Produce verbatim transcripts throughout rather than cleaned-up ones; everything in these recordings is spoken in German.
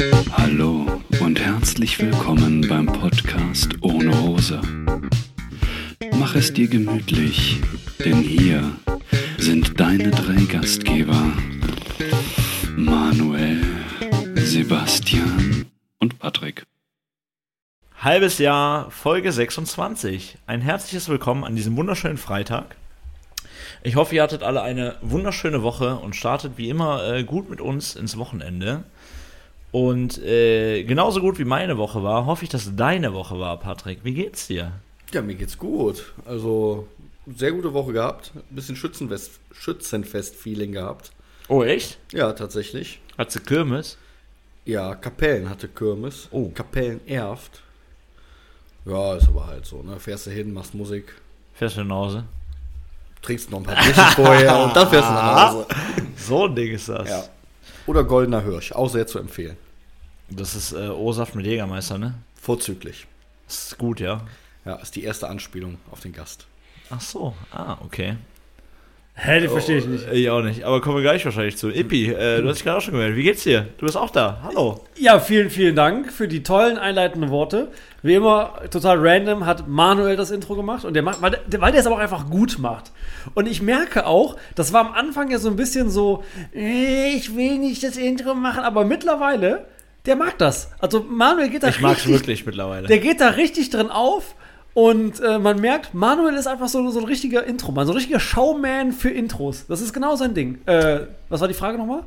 Hallo und herzlich willkommen beim Podcast ohne Hose. Mach es dir gemütlich, denn hier sind deine drei Gastgeber Manuel, Sebastian und Patrick. Halbes Jahr, Folge sechsundzwanzig. Ein herzliches Willkommen an diesem wunderschönen Freitag. Ich hoffe, ihr hattet alle eine wunderschöne Woche und startet wie immer äh, gut mit uns ins Wochenende. Und äh, genauso gut wie meine Woche war, hoffe ich, dass deine Woche war, Patrick. Wie geht's dir? Ja, mir geht's gut. Also, sehr gute Woche gehabt. Ein bisschen Schützenfest, Schützenfest-Feeling gehabt. Oh, echt? Ja, tatsächlich. Hat sie Kirmes? Ja, Kapellen hatte Kirmes. Oh. Kapellen erft. Ja, ist aber halt so, ne? Fährst du hin, machst Musik, Fährst du nach Hause? trinkst noch ein paar Bierchen vorher und dann fährst du nach Hause. So ein Ding ist das. Ja. Oder Goldener Hirsch, auch sehr zu empfehlen. Das ist äh, O-Saft mit Jägermeister, ne? Vorzüglich. Das ist gut, ja? Ja, ist die erste Anspielung auf den Gast. Ach so, ah, okay. Hä, den verstehe ich nicht. Oh, ich auch nicht, aber kommen wir gleich wahrscheinlich zu. Ippi, äh, du hast dich gerade auch schon gemeldet. Wie geht's dir? Du bist auch da. Hallo. Ja, vielen, vielen Dank für die tollen einleitenden Worte. Wie immer, total random hat Manuel das Intro gemacht und der macht, weil der, weil der es aber auch einfach gut macht. Und ich merke auch, das war am Anfang ja so ein bisschen so, ich will nicht das Intro machen, aber mittlerweile, der mag das. Also Manuel geht da Ich mag's richtig, wirklich mittlerweile. der geht da richtig drin auf. Und äh, man merkt, Manuel ist einfach so, so ein richtiger Intro-Mann, so ein richtiger Showman für Intros. Das ist genau sein Ding. Äh, was war die Frage nochmal?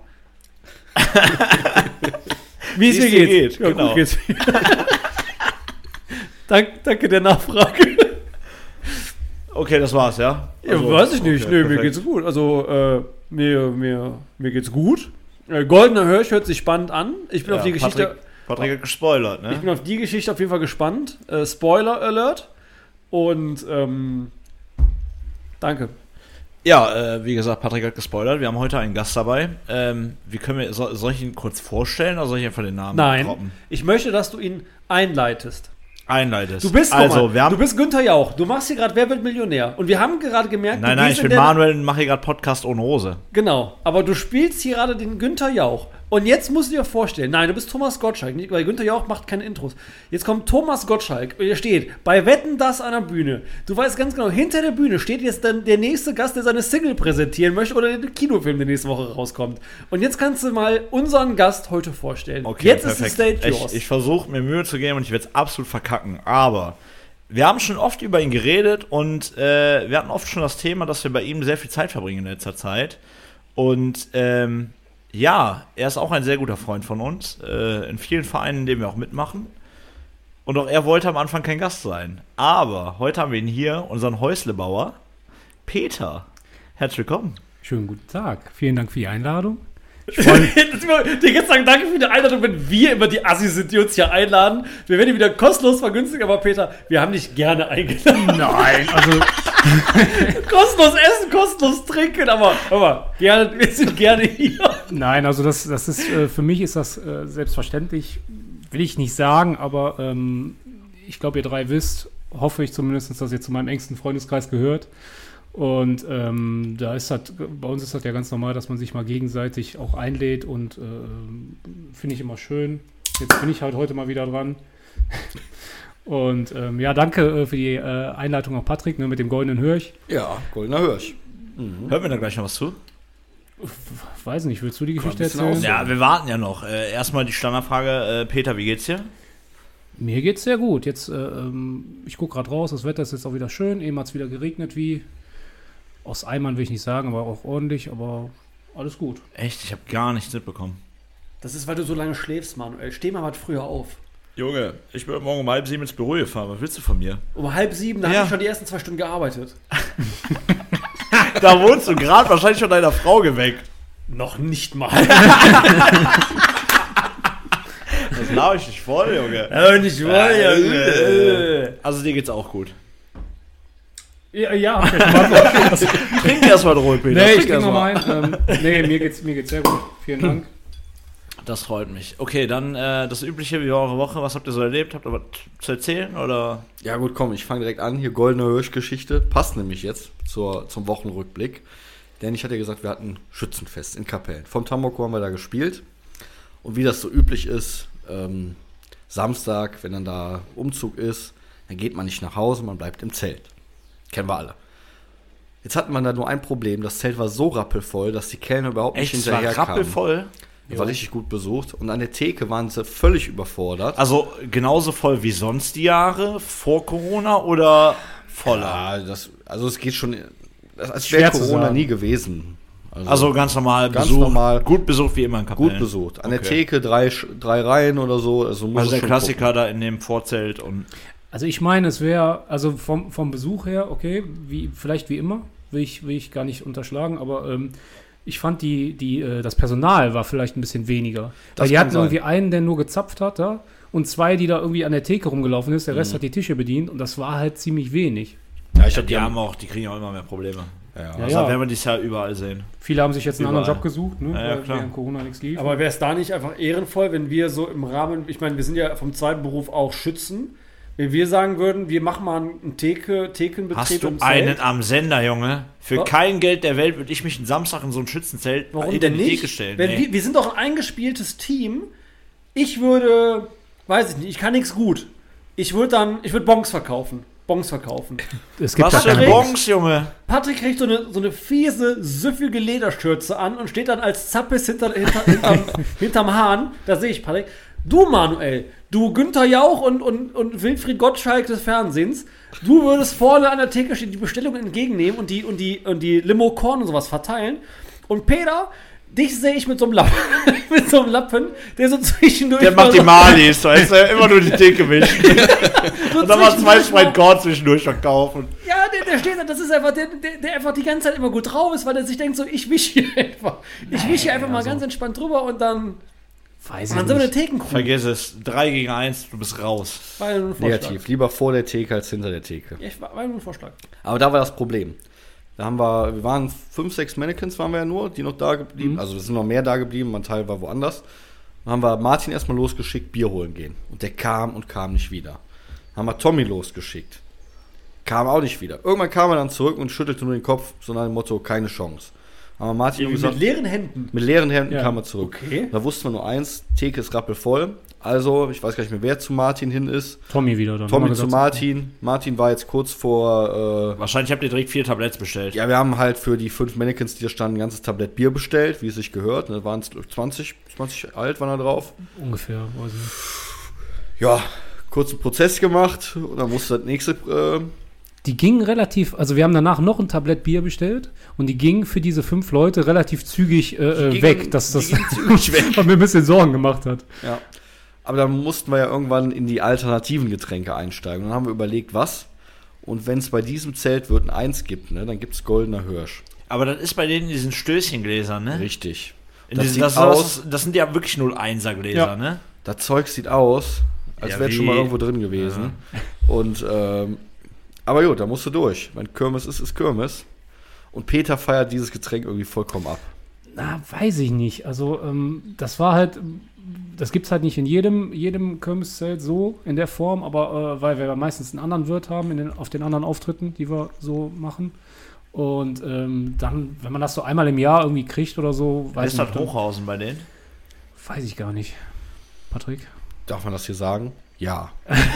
Wie es mir geht. geht. Ja, Genau. gut geht's. Dank, danke der Nachfrage. Okay, das war's, ja? Ja, Also, weiß ich nicht. okay, Nö, mir perfekt. geht's gut. Also, äh, mir, mir, mir geht's gut. Äh, Goldener Hirsch hört sich spannend an. Ich bin Ja, auf die Geschichte... Patrick, Patrick hat gespoilert, ne? Ich bin auf die Geschichte auf jeden Fall gespannt. Äh, Spoiler Alert. Und, ähm, danke. Ja, äh, wie gesagt, Patrick hat gespoilert. Wir haben heute einen Gast dabei. Ähm, wie können wir, soll, soll ich ihn kurz vorstellen oder soll ich einfach den Namen Nein, droppen? ich möchte, dass du ihn einleitest. Einleitest. Du bist, guck also, mal, wir haben, du bist Günther Jauch. Du machst hier gerade Wer wird Millionär? Und wir haben gerade gemerkt, Nein, du nein, gehst ich in bin der- Manuel und mache hier gerade Podcast ohne Hose. Genau, aber du spielst hier gerade den Günther Jauch. Und jetzt musst du dir vorstellen, nein, du bist Thomas Gottschalk, nicht, weil Günther Jauch macht keine Intros. Jetzt kommt Thomas Gottschalk, und er steht bei Wetten, das an der Bühne. Du weißt ganz genau, hinter der Bühne steht jetzt dann der nächste Gast, der seine Single präsentieren möchte oder den Kinofilm, der nächste Woche rauskommt. Und jetzt kannst du mal unseren Gast heute vorstellen. Okay, jetzt perfekt. ist die Stage yours. Ich, ich versuche mir Mühe zu geben und ich werde es absolut verkacken. Aber wir haben schon oft über ihn geredet und äh, wir hatten oft schon das Thema, dass wir bei ihm sehr viel Zeit verbringen in letzter Zeit. Und ähm, ja, er ist auch ein sehr guter Freund von uns, äh, in vielen Vereinen, in denen wir auch mitmachen. Und auch er wollte am Anfang kein Gast sein. Aber heute haben wir ihn hier, unseren Häuslebauer, Peter. Herzlich willkommen. Schönen guten Tag. Vielen Dank für die Einladung. Ich dir jetzt sagen, danke für die Einladung, wenn wir immer die Assis sind, die uns hier einladen. Wir werden die wieder kostenlos vergünstigen, aber Peter, wir haben dich gerne eingeladen. Nein, also Kostenlos essen, kostenlos trinken, aber, aber gerne, wir sind gerne hier. nein, also das, das ist äh, für mich ist das äh, selbstverständlich, will ich nicht sagen, aber ähm, ich glaube, ihr drei wisst, hoffe ich zumindest, dass ihr zu meinem engsten Freundeskreis gehört. Und ähm, da ist das, bei uns ist das ja ganz normal, dass man sich mal gegenseitig auch einlädt und äh, finde ich immer schön. Jetzt bin ich halt heute mal wieder dran. Und ähm, ja, danke äh, für die äh, Einleitung auch Patrick, ne, mit dem goldenen Hirsch. Ja, Goldener Hirsch. Hören wir da gleich noch was zu? Weiß nicht, willst du die Geschichte ein bisschen erzählen? aus- Ja, wir warten ja noch. Äh, erstmal die Standardfrage. Äh, Peter, wie geht's dir? Mir geht's sehr gut. Jetzt, äh, ähm, ich gucke gerade raus, das Wetter ist jetzt auch wieder schön. Eben hat es wieder geregnet, wie aus Eimern will ich nicht sagen, aber auch ordentlich, aber alles gut. Echt? Ich habe gar nichts mitbekommen. Das ist, weil du so lange schläfst, Manuel. Steh mal was früher auf. Junge, ich bin morgen um halb sieben ins Büro gefahren. Was willst du von mir? Um halb sieben, da Ja. habe ich schon die ersten zwei Stunden gearbeitet. Da wohnst du gerade wahrscheinlich schon deiner Frau geweckt. Noch nicht mal. Das laber ich nicht voll, Junge. Aber nicht mal, Äh, Also dir geht's auch gut. Ja, ja, hab ich ja schon mal Trink erstmal Rot, Peter. Nee, ich Trink gehe erst mal mal. rein. Ähm, nee, mir geht's, mir geht's sehr gut. Vielen Dank. Das freut mich. Okay, dann äh, das Übliche wie eure Woche. Was habt ihr so erlebt? Habt ihr was zu erzählen? Oder? Ja gut, komm, ich fange direkt an. Hier Goldener Hirsch-Geschichte. Passt nämlich jetzt zur, zum Wochenrückblick. Denn ich hatte ja gesagt, wir hatten Schützenfest in Kapellen. Vom Tambourko haben wir da gespielt. Und wie das so üblich ist, ähm, Samstag, wenn dann da Umzug ist, dann geht man nicht nach Hause, man bleibt im Zelt. Kennen wir alle. Jetzt hatten wir da nur ein Problem, das Zelt war so rappelvoll, dass die Kellner überhaupt nicht Echt, es war hinterher kamen. rappelvoll? Das war richtig gut besucht. Und an der Theke waren sie völlig überfordert. Also genauso voll wie sonst die Jahre vor Corona oder voller? Ja, das, also es geht schon, als Schwer wäre zu Corona sagen. nie gewesen. Also ganz normal Ganz Besuch, normal. gut besucht wie immer in Kapellen. Gut besucht. An der Okay. Theke drei, drei Reihen oder so. Also, muss Also es der schon Klassiker da in dem Vorzelt und Also ich meine, es wäre, also vom, vom Besuch her, okay, wie, vielleicht wie immer, will ich, will ich gar nicht unterschlagen, aber ähm, ich fand die, die, äh, das Personal war vielleicht ein bisschen weniger. Das Weil die kann hatten sein. irgendwie einen, der nur gezapft hat da und zwei, die da irgendwie an der Theke rumgelaufen ist, der Rest Mhm. hat die Tische bedient und das war halt ziemlich wenig. gucken. Ja, ich ja, hab die haben auch, die kriegen auch immer mehr Probleme. Ja. Ja, Also ja. werden wir dieses Jahr überall sehen. Viele haben sich jetzt einen anderen Überall. Job gesucht, ne, Ja, ja, weil klar. während Corona nichts lief. Aber wäre es da nicht einfach ehrenvoll, wenn wir so im Rahmen, ich meine, wir sind ja vom zweiten Beruf auch Schützen, wenn wir sagen würden, wir machen mal einen Theke, Thekenbetrieb Hast du im einen Zelt. am Sender, Junge? Für Was? kein Geld der Welt würde ich mich einen Samstag in so ein Schützenzelt Warum in denn die nicht? Theke stellen. Wenn Nee. wir, wir sind doch ein eingespieltes Team. Ich würde, weiß ich nicht, ich kann nichts gut. Ich würde dann, ich würde Bons verkaufen. Bons verkaufen. es gibt Was da für keine Patrick? Box. Bons, Junge? Patrick kriegt so eine, so eine fiese, süffige Lederschürze an und steht dann als Zappes hinter, hinter, hinterm, hinterm Hahn. Da sehe ich Patrick. Du, Manuel, du Günther Jauch und, und, und Wilfried Gottschalk des Fernsehens, du würdest vorne an der Theke stehen, die Bestellung entgegennehmen und die, und die, und die Limo Korn und sowas verteilen. Und Peter, dich sehe ich mit so einem Lappen, mit so einem Lappen, der so zwischendurch... Der macht die so- Malis, da ist er immer nur die Theke wischen. so Und dann mal zwei zwischendurch Sprite Korn zwischendurch verkaufen. Ja, der, der steht da, das ist einfach, der, der, der einfach die ganze Zeit immer gut drauf ist, weil er sich denkt so, ich wisch hier einfach. Ich wisch hier einfach mal ganz entspannt drüber und dann, Weiß und ich dann sind wir eine nicht. Thekencrew. Vergiss es. drei gegen eins, du bist raus. War ja nur ein Vorschlag. Negativ. Lieber vor der Theke als hinter der Theke. Ja, ich war, war ja nur ein Vorschlag. Aber da war das Problem. Da haben wir, wir waren fünf, sechs Mannequins waren wir ja nur, die noch da geblieben, also es sind noch mehr da geblieben, ein Teil war woanders. Dann haben wir Martin erstmal losgeschickt, Bier holen gehen. Und der kam und kam nicht wieder. Dann haben wir Tommy losgeschickt. Kam auch nicht wieder. Irgendwann kam er dann zurück und schüttelte nur den Kopf, so nach dem Motto, keine Chance. Haben wir Martin nur Mit gesagt, leeren Händen. mit leeren Händen Ja. kam er zurück. Okay. Da wussten wir nur eins, Theke ist rappelvoll. Also, ich weiß gar nicht mehr, wer zu Martin hin ist. Tommy wieder dann. Tommy Haben wir zu gesagt. Martin. Martin war jetzt kurz vor, äh, Wahrscheinlich habt ihr direkt vier Tabletts bestellt. ja, wir haben halt für die fünf Mannequins, die da standen, ein ganzes Tablett Bier bestellt, wie es sich gehört. Da waren es zwanzig, zwanzig alt, waren da drauf. Ungefähr, weiß ich nicht. Ja, kurzen Prozess gemacht und dann musste das nächste, äh, Die gingen relativ, also wir haben danach noch ein Tablett Bier bestellt und die gingen für diese fünf Leute relativ zügig äh, äh, gingen- weg, dass das die gingen zügig weg. was mir ein bisschen Sorgen gemacht hat. Ja. Aber dann mussten wir ja irgendwann in die alternativen Getränke einsteigen. Und dann haben wir überlegt, was. Und wenn es bei diesem Zelt wird ein Eins gibt, ne, dann gibt es goldener Hirsch. Aber das ist bei denen in diesen Stößchengläsern, ne? Richtig. In Das diesen, sieht das, aus- das, das sind ja wirklich null einser Gläser, Ja. ne? Das Zeug sieht aus, als Ja, wäre es schon wie- mal irgendwo drin gewesen. Und, ähm, aber gut, da musst du durch. Wenn Kirmes ist, ist Kirmes. Und Peter feiert dieses Getränk irgendwie vollkommen ab. Na, weiß ich nicht. Also, ähm, das war halt, das gibt es halt nicht in jedem, jedem Kirmeszelt so in der Form, aber äh, weil wir meistens einen anderen Wirt haben in den, auf den anderen Auftritten, die wir so machen. Und ähm, dann, wenn man das so einmal im Jahr irgendwie kriegt oder so, weiß Ist ich das nicht, dann- Hochhausen bei denen? weiß ich gar nicht. Patrick? Darf man das hier sagen? Ja.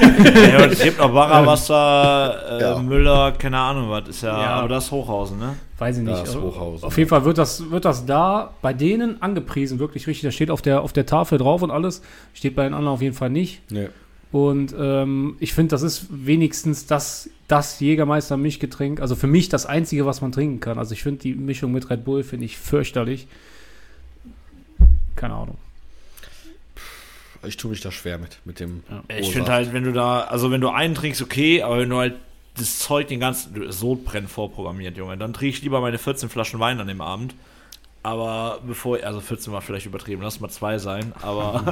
Ja, es gibt auch Barrawasser, äh, Ja. Müller, keine Ahnung was. Ist ja, Ja. aber das ist Hochhausen, ne? Weiß ich Da nicht. ist Also, Hochhausen. auf jeden Fall wird das, wird das da bei denen angepriesen, wirklich richtig. Das steht auf der, auf der Tafel drauf und alles. Steht bei den anderen auf jeden Fall nicht. Nee. Und ähm, ich finde, das ist wenigstens das, das Jägermeister-Mischgetränk. Also für mich das Einzige, was man trinken kann. Also ich finde die Mischung mit Red Bull, finde ich fürchterlich. Keine Ahnung. Ich tue mich da schwer mit, mit dem. Ich O-Saft. finde halt, wenn du da, also wenn du einen trinkst, okay, aber wenn du halt das Zeug den ganzen, du- Sodbrennen vorprogrammiert, Junge, dann trinke ich lieber meine vierzehn Flaschen Wein an dem Abend. Aber bevor, also vierzehn war vielleicht übertrieben, lass mal zwei sein, aber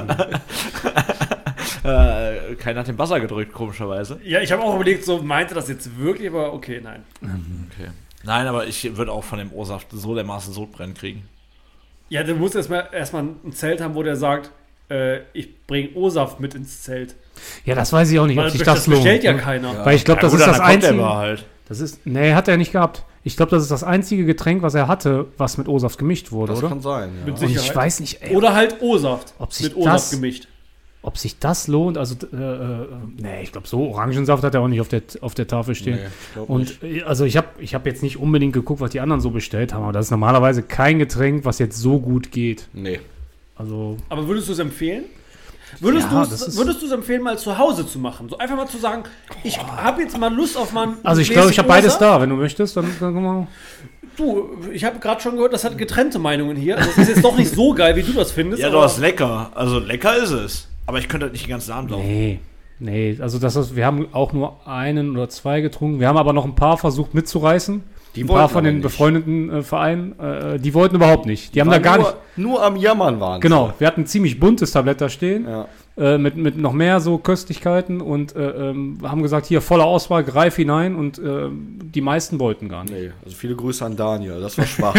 äh, keiner hat den Buzzer gedrückt, komischerweise. Ja, ich habe auch überlegt, so meinte das jetzt wirklich, aber okay, nein. Okay. Nein, aber ich würde auch von dem O-Saft so dermaßen Sodbrennen kriegen. Ja, du musst erstmal erstmal ein Zelt haben, wo der sagt, äh, ich bringe O-Saft mit ins Zelt. Ja, das weiß ich auch nicht, Weil ob sich das das lohnt. bestellt ja ne? keiner. Weil ich glaube, Ja, das gut, ist dann das kommt der Einzige. aber halt. Das ist, nee, hat er nicht gehabt. Ich glaube, das ist das einzige Getränk, was er hatte, was mit O-Saft gemischt wurde, Das oder? kann sein, ja. Mit Und ich Sicherheit. weiß nicht, ey, Oder halt O-Saft. ob sich Mit O-Saft das- gemischt. ob sich das lohnt. Also, äh, äh, nee, ich glaube, so Orangensaft hat er auch nicht auf der, auf der Tafel stehen. Nee, ich glaub Und äh, also ich habe ich hab jetzt nicht unbedingt geguckt, was die anderen so bestellt haben, aber das ist normalerweise kein Getränk, was jetzt so gut geht. Nee. Also, Aber würdest du es empfehlen? Würdest Ja, du das es ist- würdest du es empfehlen, mal zu Hause zu machen? So einfach mal zu sagen, ich habe jetzt mal Lust auf mal ein also ich Gläschen glaube, ich habe beides O-Saft. da. Wenn du möchtest, dann, dann können wir. Du, ich habe gerade schon gehört, das hat getrennte Meinungen hier. Also das ist jetzt doch nicht so geil, wie du das findest. Ja, aber- du hast lecker. Also lecker ist es. Aber ich könnte halt nicht den ganzen Abend laufen. Nee, nee, also das ist, wir haben auch nur einen oder zwei getrunken. Wir haben aber noch ein paar versucht mitzureißen. Die ein paar wollten von aber den nicht. befreundeten äh, Vereinen, äh, die wollten überhaupt nicht. Die haben da Waren gar nur, nicht. Nur am Jammern waren sie. Genau, wir hatten ein ziemlich buntes Tablett da stehen. Ja. Äh, mit, mit noch mehr so Köstlichkeiten und äh, ähm, haben gesagt, hier volle Auswahl, greif hinein und äh, die meisten wollten gar nicht. Nee, also viele Grüße an Daniel, das war schwach.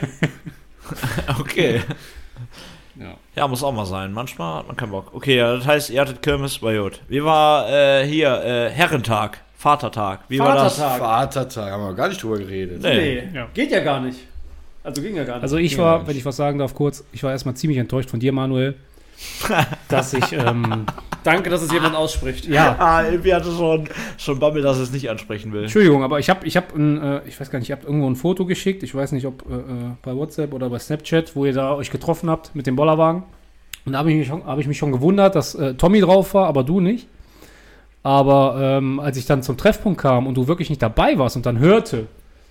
Okay. Ja. Ja, muss auch mal sein. Manchmal hat man keinen Bock. Okay, ja, das heißt, ihr hattet Kirmes bei Jod. Wie war äh, hier äh, Herrentag, Vatertag? Wie war das? Vatertag. Vatertag, haben wir gar nicht drüber geredet. Nee. Nee, Ja. geht ja gar nicht. Also ging ja gar nicht. Also ich Ja, war, ich- wenn ich was sagen darf, kurz, ich war erstmal ziemlich enttäuscht von dir, Manuel, dass ich, ähm, Danke, dass es jemand ausspricht. ja, Ah, irgendwie hatte schon, schon Bammel, dass es nicht ansprechen will. Entschuldigung, aber ich habe, ich habe, ein, äh, ich weiß gar nicht, ihr habt irgendwo ein Foto geschickt, ich weiß nicht, ob äh, äh, bei WhatsApp oder bei Snapchat, wo ihr da euch getroffen habt mit dem Bollerwagen. Und da habe ich, mich schon- hab ich mich schon gewundert, dass äh, Tommy drauf war, aber du nicht. Aber ähm, als ich dann zum Treffpunkt kam und du wirklich nicht dabei warst und dann hörte,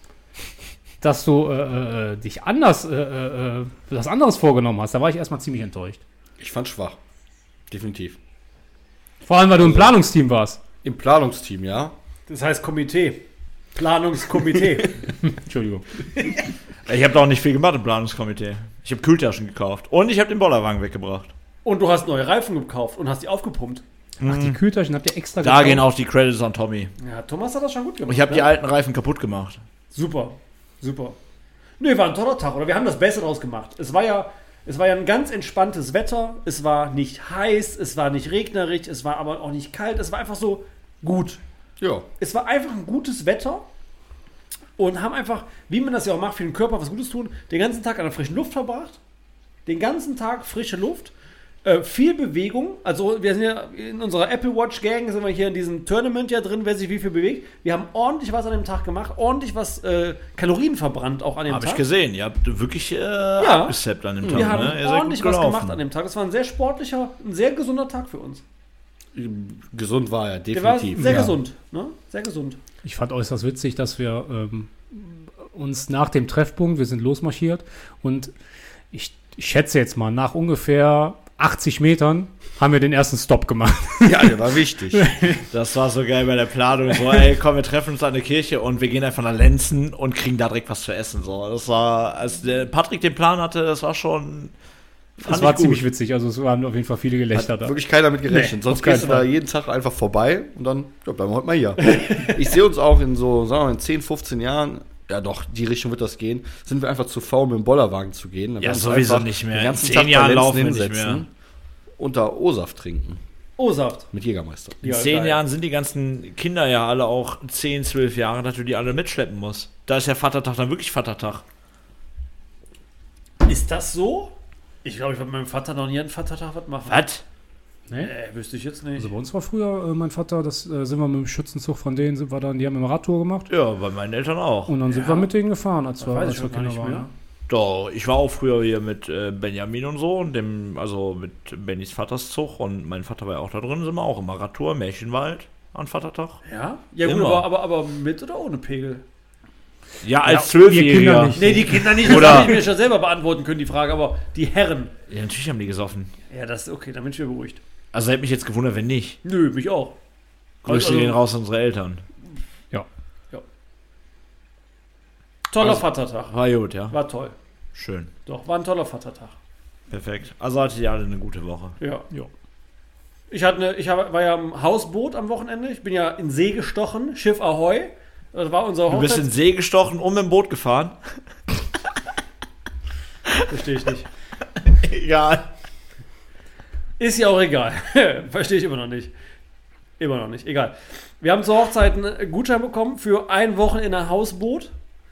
dass du äh, äh, dich anders, äh, äh, was anderes vorgenommen hast, da war ich erstmal ziemlich enttäuscht. Ich fand schwach. Definitiv. Vor allem, weil du im Planungsteam warst. Im Planungsteam, ja. Das heißt Komitee. Planungskomitee. Entschuldigung. Ich habe doch nicht viel gemacht im Planungskomitee. Ich habe Kühltaschen gekauft. Und ich habe den Bollerwagen weggebracht. Und du hast neue Reifen gekauft und hast die aufgepumpt. Ach, die Kühltaschen habt ihr extra Da gehen auch die Credits an Tommy. Ja, Thomas hat das schon gut gemacht. Und ich habe ne? die alten Reifen kaputt gemacht. Super, super. Nee, war ein toller Tag, oder? Wir haben das Beste draus gemacht. Es war ja, es war ja ein ganz entspanntes Wetter. Es war nicht heiß, es war nicht regnerisch, es war aber auch nicht kalt. Es war einfach so gut. Ja. Es war einfach ein gutes Wetter und haben einfach, wie man das ja auch macht, für den Körper was Gutes tun, den ganzen Tag an der frischen Luft verbracht. Den ganzen Tag frische Luft. Äh, viel Bewegung, also wir sind ja in unserer Apple Watch Gang, sind wir hier in diesem Tournament ja drin, wer sich wie viel bewegt. Wir haben ordentlich was an dem Tag gemacht, ordentlich was äh, Kalorien verbrannt auch an dem Habe Tag. ich gesehen. Ihr habt wirklich äh, abgesteppt an dem Tag. Wir haben ne? Ihr seid ordentlich gut was gelaufen. gemacht an dem Tag. Das war ein sehr sportlicher, ein sehr gesunder Tag für uns. Gesund war er, Der war definitiv. sehr ja. gesund, ne? Sehr gesund. Ich fand äußerst witzig, dass wir ähm, uns nach dem Treffpunkt, wir sind losmarschiert und ich, ich schätze jetzt mal, nach ungefähr achtzig Metern haben wir den ersten Stopp gemacht. Ja, der war wichtig. Das war so geil bei der Planung. So, ey, komm, wir treffen uns an der Kirche und wir gehen einfach nach Lenzen und kriegen da direkt was zu essen. So, das war, als der Patrick den Plan hatte, das war schon. fand Das ich war gut. ziemlich witzig, also es waren auf jeden Fall viele Gelächter Hat da. wirklich keiner mit gerechnet. Nee, Sonst auf keinen gehst du da Fall. jeden Tag einfach vorbei und dann ja, bleiben wir heute mal hier. Ich sehe uns auch in so, sagen wir mal, in zehn, fünfzehn Jahren, ja doch, die Richtung wird das gehen, sind wir einfach zu faul, mit dem Bollerwagen zu gehen. Dann Ja, werden wir sowieso einfach nicht mehr. Den ganzen In Tag zehn Jahren bei Lenzen laufen wir nicht hinsetzen mehr. und da O-Saft trinken. O-Saft. Mit Jägermeister. In Ja, zehn geil. Jahren sind die ganzen Kinder ja alle auch zehn, zwölf Jahre, dass du die alle mitschleppen musst. Da ist ja Vatertag dann wirklich Vatertag. Ist das so? Ich glaube, ich werde mit meinem Vater noch nie einen Vatertag was machen. Was? Nee? Äh, wüsste ich jetzt nicht. Also bei uns war früher äh, mein Vater, das äh, sind wir mit dem Schützenzug von denen, sind wir dann, die haben eine Radtour gemacht Ja, bei meinen Eltern auch. und dann sind Ja. wir mit denen gefahren, als Das wir, weiß als ich wir schon gar nicht mehr. Doch, ich war auch früher hier mit äh, Benjamin und so und dem, also mit Bennys Vaters Zug und mein Vater war ja auch da drin, sind wir auch immer Radtour, Märchenwald an Vatertag. Ja? Ja gut, Immer. aber, aber, aber mit oder ohne Pegel? Ja, als Ja, wir Kinder Zwölfjähriger. nicht. Nee, die Kinder nicht, das Oder- kann ich mir schon selber beantworten können, die Frage, aber die Herren. Ja, natürlich haben die gesoffen. Ja, das ist okay, dann bin ich wieder beruhigt. Also hätte mich jetzt gewundert, wenn nicht. Nö, mich auch. Grüße Also- gehen raus an unsere Eltern. Toller Also- Vatertag. War gut, ja. War toll. Schön. Doch, war ein toller Vatertag. Perfekt. Also hattet ihr alle eine gute Woche. Ja. Ja. Ich, hatte eine, ich hab- war ja im Hausboot am Wochenende. Ich bin ja in See gestochen. Schiff Ahoi. Das war unser Du bist in den Hochzeits... See gestochen und mit dem Boot gefahren. Verstehe ich nicht. Egal. Ist ja auch egal. Verstehe ich immer noch nicht. Immer noch nicht. Egal. Wir haben zur Hochzeit einen Gutschein bekommen für ein Wochenende Hausboot.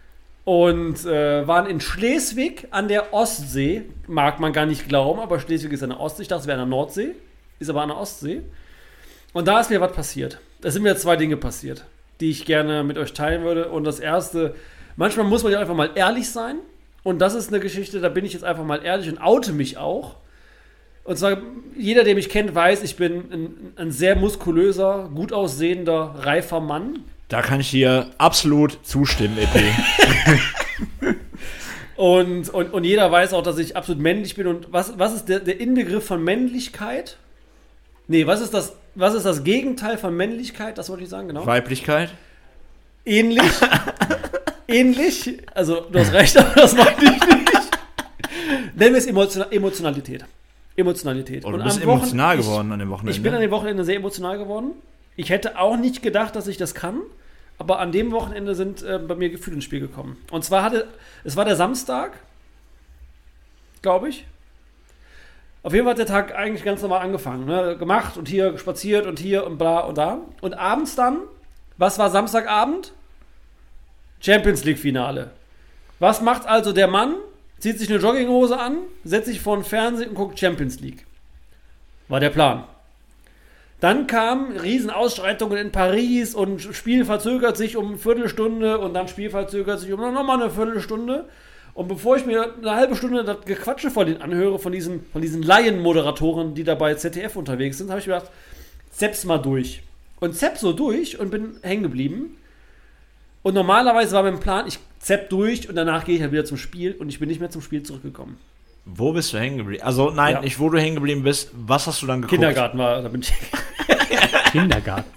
und äh, waren in Schleswig an der Ostsee. Mag man gar nicht glauben, aber Schleswig ist an der Ostsee. Ich dachte, es wäre an der Nordsee, ist aber an der Ostsee. Und da ist mir was passiert. Da sind mir zwei Dinge passiert, die ich gerne mit euch teilen würde. Und das erste, manchmal muss man ja einfach mal ehrlich sein. Und das ist eine Geschichte, da bin ich jetzt einfach mal ehrlich und oute mich auch. Und zwar, jeder, der mich kennt, weiß, ich bin ein, ein sehr muskulöser, gut aussehender, reifer Mann. Da kann ich dir absolut zustimmen, Epi. und, und, und jeder weiß auch, dass ich absolut männlich bin. Und was, was ist der, der Inbegriff von Männlichkeit? Nee, was ist das, was ist das Gegenteil von Männlichkeit? Das wollte ich sagen, genau. Weiblichkeit? Ähnlich. Ähnlich. Also, du hast recht, aber das meinte ich nicht. Nennen wir es Emotion- Emotionalität. Emotionalität. Oh, du und bist am emotional Wochen- geworden an dem Wochenende. Ich bin an dem Wochenende sehr emotional geworden. Ich hätte auch nicht gedacht, dass ich das kann. Aber an dem Wochenende sind äh, bei mir Gefühle ins Spiel gekommen. Und zwar hatte, es war der Samstag, glaube ich. Auf jeden Fall hat der Tag eigentlich ganz normal angefangen. Ne? Gemacht und hier spaziert und hier und bla und da. Und abends dann, was war Samstagabend? Champions League Finale. Was macht also der Mann? Zieht sich eine Jogginghose an, setzt sich vor den Fernseher und guckt Champions League. War der Plan. Dann kamen Riesenausschreitungen in Paris und Spiel verzögert sich um eine Viertelstunde und dann Spiel verzögert sich um nochmal eine Viertelstunde. Und bevor ich mir eine halbe Stunde das Gequatsche von denen anhöre, von diesen, von diesen Laienmoderatoren, die da bei Z D F unterwegs sind, habe ich mir gedacht, zapp's mal durch. Und zapp so durch und bin hängen geblieben. Und normalerweise war mein Plan, ich zapp durch und danach gehe ich halt wieder zum Spiel und ich bin nicht mehr zum Spiel zurückgekommen. Wo bist du hängen geblieben? Also nein, Ja. nicht wo du hängen geblieben bist. Was hast du dann geguckt? Kindergarten war, da bin ich. Kindergarten.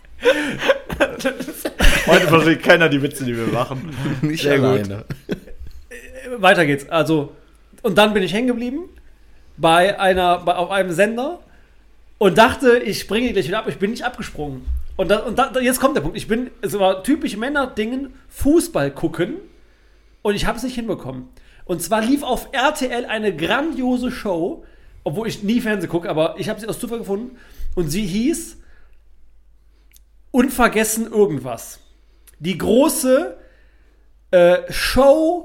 Heute versteht keiner die Witze, die wir machen. Nicht Sehr gut. alleine. Weiter geht's. Also, und dann bin ich hängen geblieben bei einer, bei, auf einem Sender und dachte, ich springe gleich wieder ab. Ich bin nicht abgesprungen. Und, da, und da, jetzt kommt der Punkt. Ich bin, es war typisch Männerdingen, Fußball gucken und ich habe es nicht hinbekommen. Und zwar lief auf R T L eine grandiose Show, obwohl ich nie Fernsehen gucke, aber ich habe sie aus Zufall gefunden und sie hieß Unvergessen irgendwas. Die große äh, Show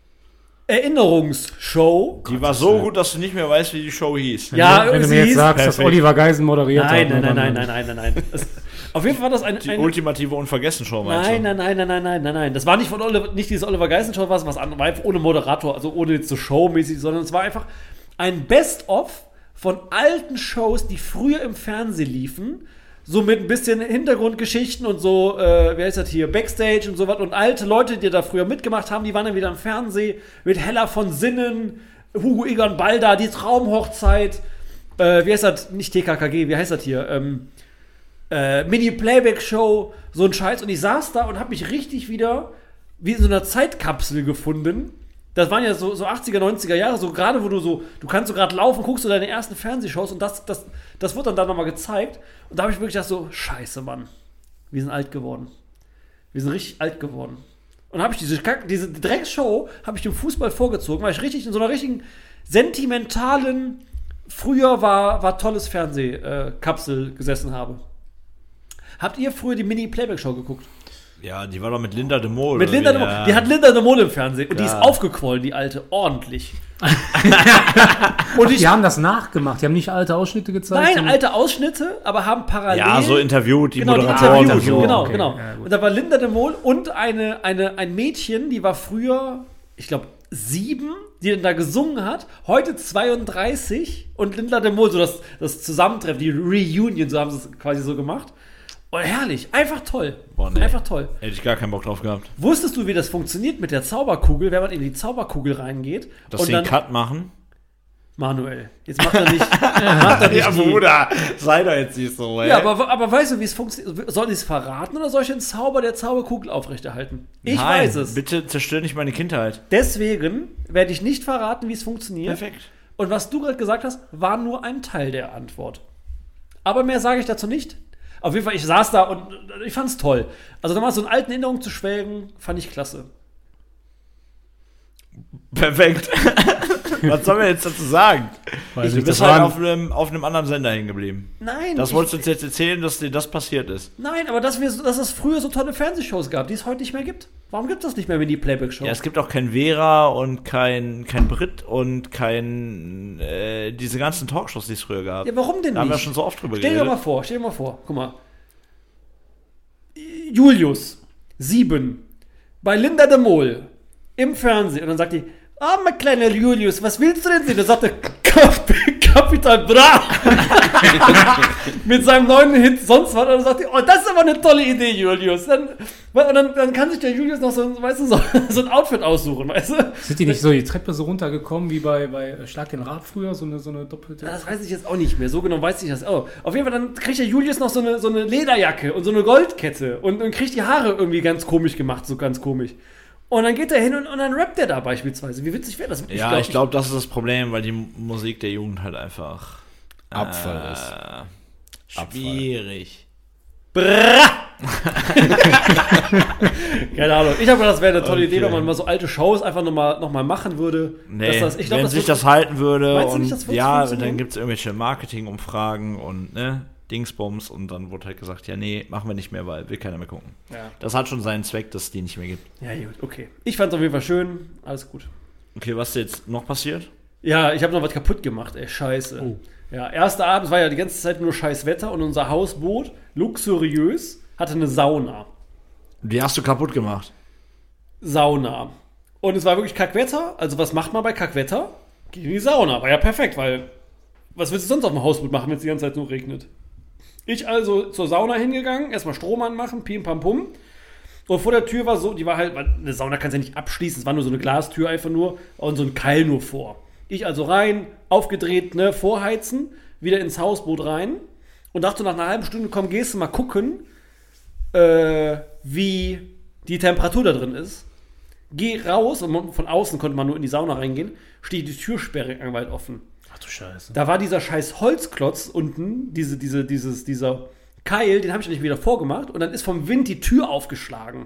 Erinnerungsshow. Die war so gut, dass du nicht mehr weißt, wie die Show hieß. Ja, Wenn du sie mir jetzt hieß- sagst, dass Perfekt. Oliver Geisen moderiert Nein, hat. nein, ne, nein, dann- nein, nein, nein, nein. Das, auf jeden Fall war das ein, Die ein ultimative Unvergessen-Show, meinst Nein, du? nein, nein, nein, nein, nein, nein, nein. Das war nicht von Oliver, nicht diese Oliver Geisen Show, was was anderes, war einfach ohne Moderator, also ohne jetzt so showmäßig, sondern es war einfach ein Best-of von alten Shows, die früher im Fernsehen liefen, so mit ein bisschen Hintergrundgeschichten und so, äh, wie heißt das hier, Backstage und sowas und alte Leute, die da früher mitgemacht haben, die waren dann wieder im Fernsehen mit Hella von Sinnen, Hugo Egon Balder, die Traumhochzeit, äh, wie heißt das, nicht T K K G, wie heißt das hier, ähm, Äh, Mini-Playback-Show, so ein Scheiß. Und ich saß da und habe mich richtig wieder wie in so einer Zeitkapsel gefunden. Das waren ja so, so achtziger, neunziger Jahre, so gerade wo du so, du kannst so gerade laufen, guckst du deine ersten Fernsehshows und das, das, das wird dann da nochmal gezeigt. Und da habe ich wirklich gedacht so, scheiße, Mann, wir sind alt geworden. Wir sind richtig alt geworden. Und habe ich diese, Kack- diese Drecksshow, habe ich dem Fußball vorgezogen, weil ich richtig in so einer richtigen sentimentalen, früher war, war tolles Fernsehkapsel äh, gesessen habe. Habt ihr früher die Mini-Playback-Show geguckt? Ja, die war doch mit Linda de Mol. Mit oder Linda wie? de Mol. Ja. Die hat Linda de Mol im Fernsehen. Und die ist Ja. aufgequollen, die alte. Ordentlich. Und ich, Die haben das nachgemacht. Die haben nicht alte Ausschnitte gezeigt. nein, sondern- alte Ausschnitte, aber haben parallel... Ja, so interviewt, die Genau, die Moderatoren. Interviews, und so. genau, okay. genau. Ja, gut. Und da war Linda de Mol und eine, eine, ein Mädchen, die war früher, ich glaube, sieben, die dann da gesungen hat. Heute zweiunddreißig und Linda de Mol, so das, das Zusammentreffen, die Reunion, so haben sie es quasi so gemacht. Oh, herrlich, einfach toll. Boah, nee. Einfach toll. Hätte ich gar keinen Bock drauf gehabt. Wusstest du, wie das funktioniert mit der Zauberkugel, wenn man in die Zauberkugel reingeht? Dass und sie einen Cut machen? Manuel, jetzt macht er nicht. macht er nicht die- Bruder, sei doch jetzt nicht so, ey. Ja, aber, aber weißt du, wie es funktioniert? Soll ich es verraten oder soll ich den Zauber der Zauberkugel aufrechterhalten? Ich Nein, weiß es. Bitte zerstör nicht meine Kindheit. Deswegen werde ich nicht verraten, wie es funktioniert. Perfekt. Und was du gerade gesagt hast, war nur ein Teil der Antwort. Aber mehr sage ich dazu nicht. Auf jeden Fall, ich saß da und ich fand es toll. Also nochmal so in alten Erinnerungen zu schwelgen, fand ich klasse. Perfekt. Was sollen wir jetzt dazu sagen? Weiß Du nicht, bist das halt waren- auf einem, auf einem anderen Sender hängen geblieben. Nein, Das ich- wolltest du uns jetzt erzählen, dass dir das passiert ist. Nein, aber dass, wir, so- dass es früher so tolle Fernsehshows gab, die es heute nicht mehr gibt. Warum gibt es das nicht mehr in die Playback-Show? Ja, es gibt auch kein Vera und kein, kein Brit und kein äh, diese ganzen Talkshows, die es früher gab. Ja, warum denn Da haben wir nicht? schon so oft drüber Stell dir geredet. mal vor, stell dir mal vor, guck mal. Julius, sieben, bei Linda de Mol, im Fernsehen. Und dann sagt die, ah, mein kleiner Julius, was willst du denn sehen? Da sagt er, Capital Bra. Mit seinem neuen Hit, sonst was. Und dann sagt die, oh, das ist aber eine tolle Idee, Julius. Dann, und dann, dann kann sich der Julius noch so, weißt du, so, so ein Outfit aussuchen, weißt du? Sind die nicht so die Treppe so runtergekommen wie bei, bei Schlag den Rab früher? So eine, so eine doppelte. Das weiß ich jetzt auch nicht mehr. So genau weiß ich das auch. Auf jeden Fall, dann kriegt der Julius noch so eine, so eine Lederjacke und so eine Goldkette und, und kriegt die Haare irgendwie ganz komisch gemacht, so ganz komisch. Und dann geht er hin und, und dann rappt er da beispielsweise. Wie witzig wäre das? Ja, glaub, ich glaube, das ist das Problem, weil die Musik der Jugend halt einfach Abfall äh, ist. Schwierig. Keine Ahnung. Ich habe gedacht, das wäre eine tolle Okay. Idee, wenn man mal so alte Shows einfach nochmal noch mal machen würde. Nee, dass das, ich glaub, wenn das sich wird- das halten würde Meinst du und nicht, das wird ja, funktionieren? dann gibt es irgendwelche Marketingumfragen und ne, Dingsbums und dann wurde halt gesagt, ja nee, machen wir nicht mehr, weil will keiner mehr gucken. Ja. Das hat schon seinen Zweck, dass es die nicht mehr gibt. Ja, gut, okay. Ich fand es auf jeden Fall schön. Alles gut. Okay, was ist jetzt noch passiert? Ja, ich habe noch was kaputt gemacht, ey. Scheiße. Oh. Ja, erster Abend, es war ja die ganze Zeit nur scheiß Wetter und unser Hausboot, luxuriös, hatte eine Sauna. Die hast du kaputt gemacht. Sauna. Und es war wirklich Kackwetter. Also was macht man bei Kackwetter? Geht in die Sauna. War ja perfekt, weil was willst du sonst auf dem Hausboot machen, wenn es die ganze Zeit nur regnet? Ich also zur Sauna hingegangen, erstmal Strom anmachen, pim pam pum. Und vor der Tür war so, die war halt, weil eine Sauna kannst du ja nicht abschließen, es war nur so eine Glastür einfach nur und so ein Keil nur vor. Ich also rein, aufgedreht, ne, vorheizen, wieder ins Hausboot rein und dachte nach einer halben Stunde, komm, gehst du mal gucken, äh, wie die Temperatur da drin ist. Geh raus, und von außen konnte man nur in die Sauna reingehen, steht die Türsperre weit offen. Ach du Scheiße. Da war dieser scheiß Holzklotz unten, diese, diese, dieses, dieser Keil, den habe ich nicht wieder vorgemacht und dann ist vom Wind die Tür aufgeschlagen.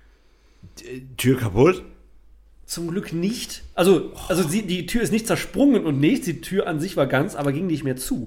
Tür kaputt? Zum Glück nicht. Also, also sie, die Tür ist nicht zersprungen und nichts, die Tür an sich war ganz, aber ging nicht mehr zu.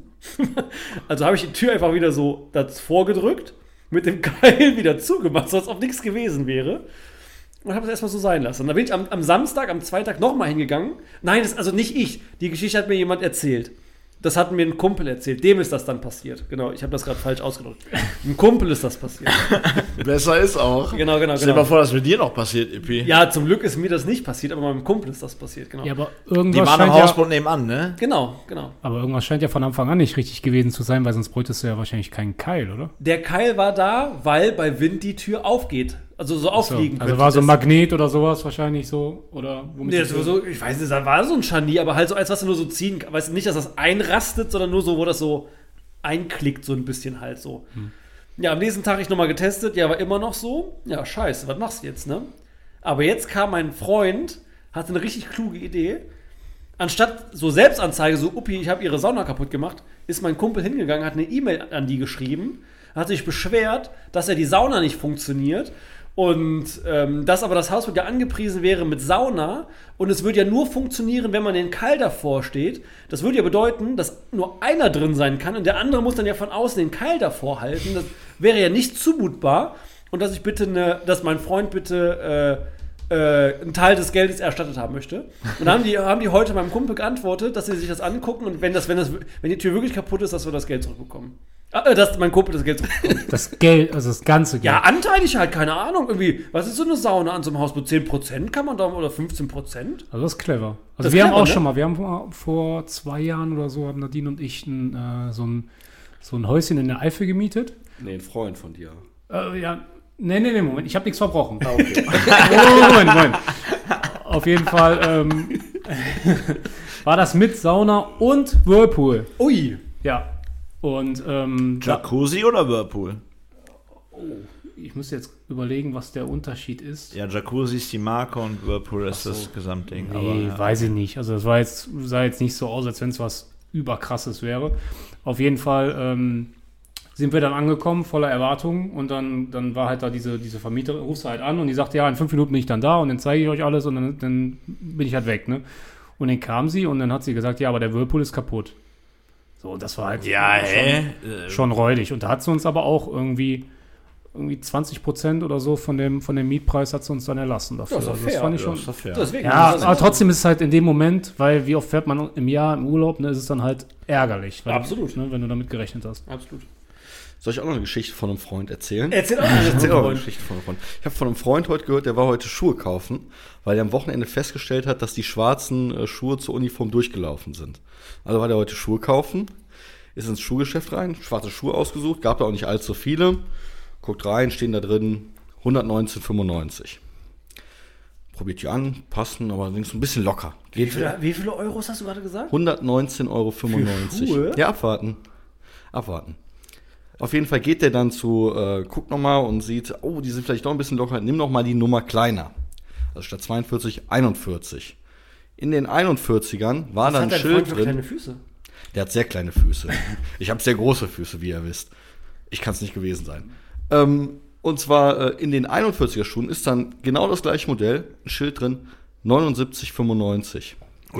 Also habe ich die Tür einfach wieder so davor gedrückt, mit dem Keil wieder zugemacht, so als ob nichts gewesen wäre. Und habe es erstmal so sein lassen. Und dann bin ich am, am Samstag, am zweiten Tag nochmal hingegangen. Nein, das ist also nicht ich. Die Geschichte hat mir jemand erzählt. Das hat mir ein Kumpel erzählt. Dem ist das dann passiert. Genau, ich habe das gerade falsch ausgedrückt. Ein Kumpel ist das passiert. Besser ist auch. Genau, genau, Stell dir genau. mal vor, dass mit dir noch passiert, Ipi. Ja, zum Glück ist mir das nicht passiert, aber meinem Kumpel ist das passiert, genau. Ja, aber Die irgendwas, waren am scheint ja, Hausboot nebenan, ne? Genau, genau. aber irgendwas scheint ja von Anfang an nicht richtig gewesen zu sein, weil sonst bräuchtest du ja wahrscheinlich keinen Keil, oder? Der Keil war da, weil bei Wind die Tür aufgeht. Also so So, aufliegen also könnte. war so ein Das- Magnet oder sowas wahrscheinlich so, oder womit Nee, die das Tür- war so, ich weiß nicht, da war so ein Scharnier, aber halt so, als was du nur so ziehen kannst. Weißt du, nicht, dass das einrastet, sondern nur so, wo das so einklickt, so ein bisschen halt so. Hm. Ja, am nächsten Tag ich nochmal getestet, ja, war immer noch so. Ja, scheiße, was machst du jetzt, ne? Aber jetzt kam mein Freund, hatte eine richtig kluge Idee. Anstatt so Selbstanzeige, so, Uppi, ich habe ihre Sauna kaputt gemacht, ist mein Kumpel hingegangen, hat eine E-Mail an die geschrieben, hat sich beschwert, dass ja die Sauna nicht funktioniert und ähm, dass aber das Haus wird ja angepriesen wäre mit Sauna und es würde ja nur funktionieren, wenn man den Keil davor steht. Das würde ja bedeuten, dass nur einer drin sein kann und der andere muss dann ja von außen den Keil davor halten. Das wäre ja nicht zumutbar und dass ich bitte eine, dass mein Freund bitte äh, äh, einen Teil des Geldes erstattet haben möchte. Und dann haben die, haben die heute meinem Kumpel geantwortet, dass sie sich das angucken und wenn, das, wenn, das, wenn die Tür wirklich kaputt ist, dass wir das Geld zurückbekommen. Ah, äh, dass mein Kumpel das Geld zurückbekommt. Das Geld, also das ganze Geld. Ja, anteilig halt, keine Ahnung. Irgendwie, was ist so eine Sauna an so einem Haus? Mit zehn Prozent kann man da oder fünfzehn Prozent? Also das ist clever. Also Das ist wir clever, haben auch ne? schon mal, wir haben vor, vor zwei Jahren oder so, haben Nadine und ich ein, äh, so, ein, so ein Häuschen in der Eifel gemietet. Nee, ein Freund von dir. Äh, ja, nee, nee, nee, Moment, ich habe nichts verbrochen. Ah, okay. Moment, Moment. Auf jeden Fall ähm, war das mit Sauna und Whirlpool. Ui. Ja. Und ähm, da, Jacuzzi oder Whirlpool? ich muss jetzt überlegen, was der Unterschied ist. Ja, Jacuzzi ist die Marke und Whirlpool ist das Gesamtding. Nee, aber, ja. weiß ich nicht. Also das war jetzt, sah jetzt nicht so aus, als wenn es was überkrasses wäre. Auf jeden Fall ähm, sind wir dann angekommen, voller Erwartungen. Und dann, dann war halt da diese, diese Vermieterin, rufst du halt an und die sagte, ja, in fünf Minuten bin ich dann da und dann zeige ich euch alles und dann, dann bin ich halt weg. Ne? Und dann kam sie und dann hat sie gesagt, ja, aber der Whirlpool ist kaputt. So, das war halt Ja, schon, hä? schon räudig. Und da hat sie uns aber auch irgendwie irgendwie zwanzig Prozent oder so von dem, von dem Mietpreis hat sie uns dann erlassen dafür. Ja, ist doch Also das fair. fand ich Ja, schon. ist doch fair. Deswegen, Ja, das ist aber trotzdem ist es halt in dem Moment, weil wie oft fährt man im Jahr im Urlaub, ne, ist es dann halt ärgerlich. Weil, Absolut. Ne, wenn du damit gerechnet hast. Absolut. Soll ich auch noch eine Geschichte von einem Freund erzählen? Erzähl auch mal Ich erzähl auch eine Freund. Geschichte von einem Freund. Ich habe von einem Freund heute gehört, der war heute Schuhe kaufen, weil er am Wochenende festgestellt hat, dass die schwarzen äh, Schuhe zur Uniform durchgelaufen sind. Also war der heute Schuhe kaufen, ist ins Schuhgeschäft rein, schwarze Schuhe ausgesucht, gab da auch nicht allzu viele. Guckt rein, stehen da drin hundertneunzehn fünfundneunzig. Probiert die an, passen, aber sind so ein bisschen locker. Wie Geht viele, wie viele Euros hast du gerade gesagt? hundertneunzehn Euro fünfundneunzig. Für Schuhe? Ja, abwarten. Abwarten. Auf jeden Fall geht der dann zu, äh, guckt nochmal und sieht, oh, die sind vielleicht doch ein bisschen locker, nimm noch mal die Nummer kleiner. Also statt zweiundvierzig, einundvierzig. In den einundvierzigern war dann ein dein Schild Freund für drin. kleine Füße? Der hat sehr kleine Füße. Ich habe sehr große Füße, wie ihr wisst. Ich kann es nicht gewesen sein. Ähm, und zwar äh, in den einundvierziger Schuhen ist dann genau das gleiche Modell, ein Schild drin, neunundsiebzig fünfundneunzig.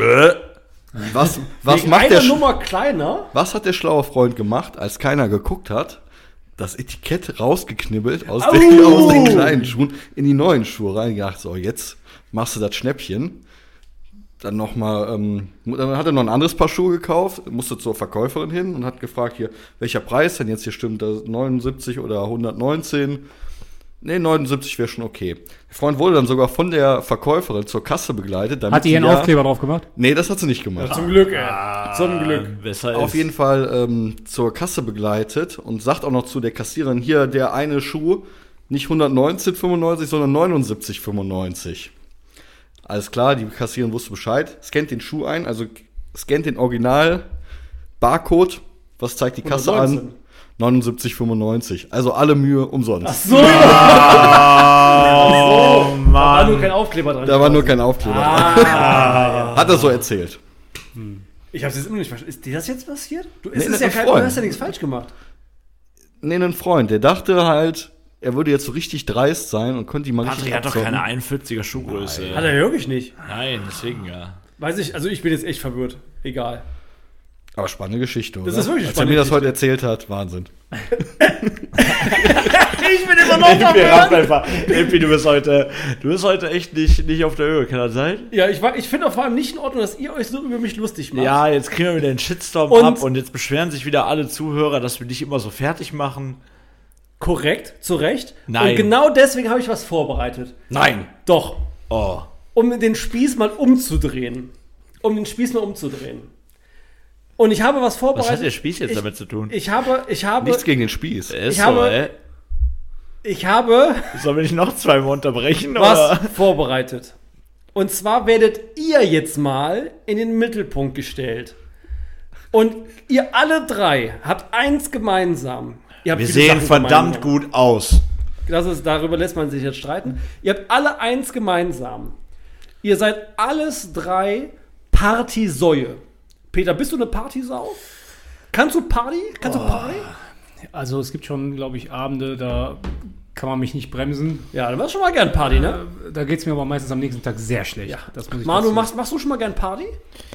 Was, was Wegen macht einer der Sch- Nummer kleiner? Was hat der schlaue Freund gemacht, als keiner geguckt hat? Das Etikett rausgeknibbelt aus, Au! den, aus den kleinen Schuhen in die neuen Schuhe reingedacht. So, jetzt machst du das Schnäppchen. Dann noch mal, ähm, dann hat er noch ein anderes Paar Schuhe gekauft, musste zur Verkäuferin hin und hat gefragt, hier, welcher Preis denn jetzt hier stimmt, das neunundsiebzig oder hundertneunzehn? Nee, neunundsiebzig wäre schon okay. Der Freund wurde dann sogar von der Verkäuferin zur Kasse begleitet. Damit Hat die hier einen ja- Aufkleber drauf gemacht? Nee, das hat sie nicht gemacht. Zum Glück, ey. Zum Glück. Besser Auf ist. jeden Fall ähm, zur Kasse begleitet und sagt auch noch zu der Kassiererin, hier, der eine Schuh, nicht hundertneunzehn fünfundneunzig, sondern neunundsiebzig fünfundneunzig. Alles klar, die Kassiererin wusste Bescheid, scannt den Schuh ein, also scannt den Original Barcode, was zeigt die Kasse an? hundertneunzehn. neunundsiebzig fünfundneunzig. Also alle Mühe umsonst. So! Oh, Da war nur Mann. kein Aufkleber dran. Da war nur kein Aufkleber. Ah, Hat er so erzählt. ich hab's jetzt immer nicht verstanden. Ist dir das jetzt passiert? Du, es Nee, ist ja ein kein, Freund. du hast ja nichts falsch gemacht. Nee, ein Freund, der dachte halt, er würde jetzt so richtig dreist sein und könnte die mal Patrick richtig hat doch abzocken. keine einundvierziger Schuhgröße. Hat er wirklich nicht. Nein, deswegen ja. Weiß ich, also ich bin jetzt echt verwirrt. Egal. Aber spannende Geschichte, oder? Das ist wirklich eine Als er spannende mir das Geschichte. heute erzählt hat, Wahnsinn. Ich bin immer noch einfach. Empi, du bist heute, du bist heute echt nicht, nicht auf der Höhe, kann das sein? Ja, ich, war- ich finde auch vor allem nicht in Ordnung, dass ihr euch so über mich lustig macht. Ja, jetzt kriegen wir wieder den Shitstorm Und- ab und jetzt beschweren sich wieder alle Zuhörer, dass wir dich immer so fertig machen. Korrekt, zu Recht. Nein. Und genau deswegen habe ich was vorbereitet. Nein! Doch. Oh. Um den Spieß mal umzudrehen. Um den Spieß mal umzudrehen. Und ich habe was vorbereitet. Was hat der Spieß jetzt ich, damit zu tun? Ich habe, ich habe, Nichts gegen den Spieß. Ist ich so, habe- ey. ich habe Sollen wir nicht noch zweimal unterbrechen? was Oder? vorbereitet. Und zwar werdet ihr jetzt mal in den Mittelpunkt gestellt. Und ihr alle drei habt eins gemeinsam. Ihr habt Wir viele sehen Sachen verdammt gemeinsam. gut aus. Das ist, darüber lässt man sich jetzt streiten. Ihr habt alle eins gemeinsam. Ihr seid alles drei Partysäue. Peter, bist du eine Partysau? Kannst du Party? Kannst du Party? Also es gibt schon, glaube ich, Abende, da kann man mich nicht bremsen. Ja, dann machst du schon mal gern Party, ne? Äh, Da geht es mir aber meistens am nächsten Tag sehr schlecht. Ja. Das muss ich Manu, dazu- machst, machst du schon mal gern Party?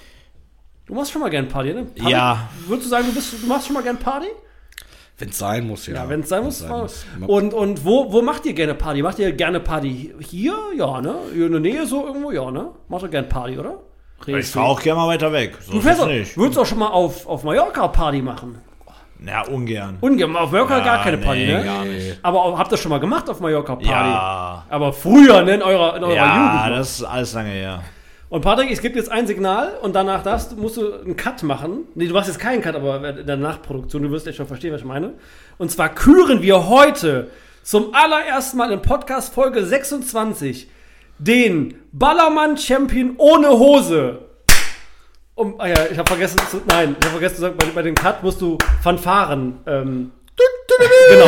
Du machst schon mal gern Party, ne? Party? Ja. Würdest du sagen, du, bist, du machst schon mal gern Party? Wenn es sein muss, ja. Ja, wenn es sein muss. Wenn's sein muss. Und, und wo, wo macht ihr gerne Party? Macht ihr gerne Party hier? Ja, ne? Hier in der Nähe so irgendwo? Ja, ne? Macht ihr gerne Party, oder? Ich fahr auch gerne mal weiter weg. So Du ist fährst es auch, nicht. würdest auch schon mal auf, auf Mallorca Party machen? Ja, ungern. Ungern. Auf Mallorca Ja, gar keine Party, nee, ne? gar nicht. Aber auch- habt ihr schon mal gemacht auf Mallorca Party? Ja. Aber früher, ne? In eurer, in eurer Ja, Jugend. das ist alles lange her. Und Patrick, es gibt jetzt ein Signal und danach darfst, du- musst du einen Cut machen. Nee, du machst jetzt keinen Cut, aber in der Nachproduktion, du wirst ja schon verstehen, was ich meine. Und zwar küren wir heute zum allerersten Mal in Podcast Folge sechsundzwanzig den Ballermann-Champion ohne Hose. Um, ah ja, ich habe vergessen zu, nein, ich habe vergessen zu sagen, bei, bei dem Cut musst du Fanfaren, ähm, genau.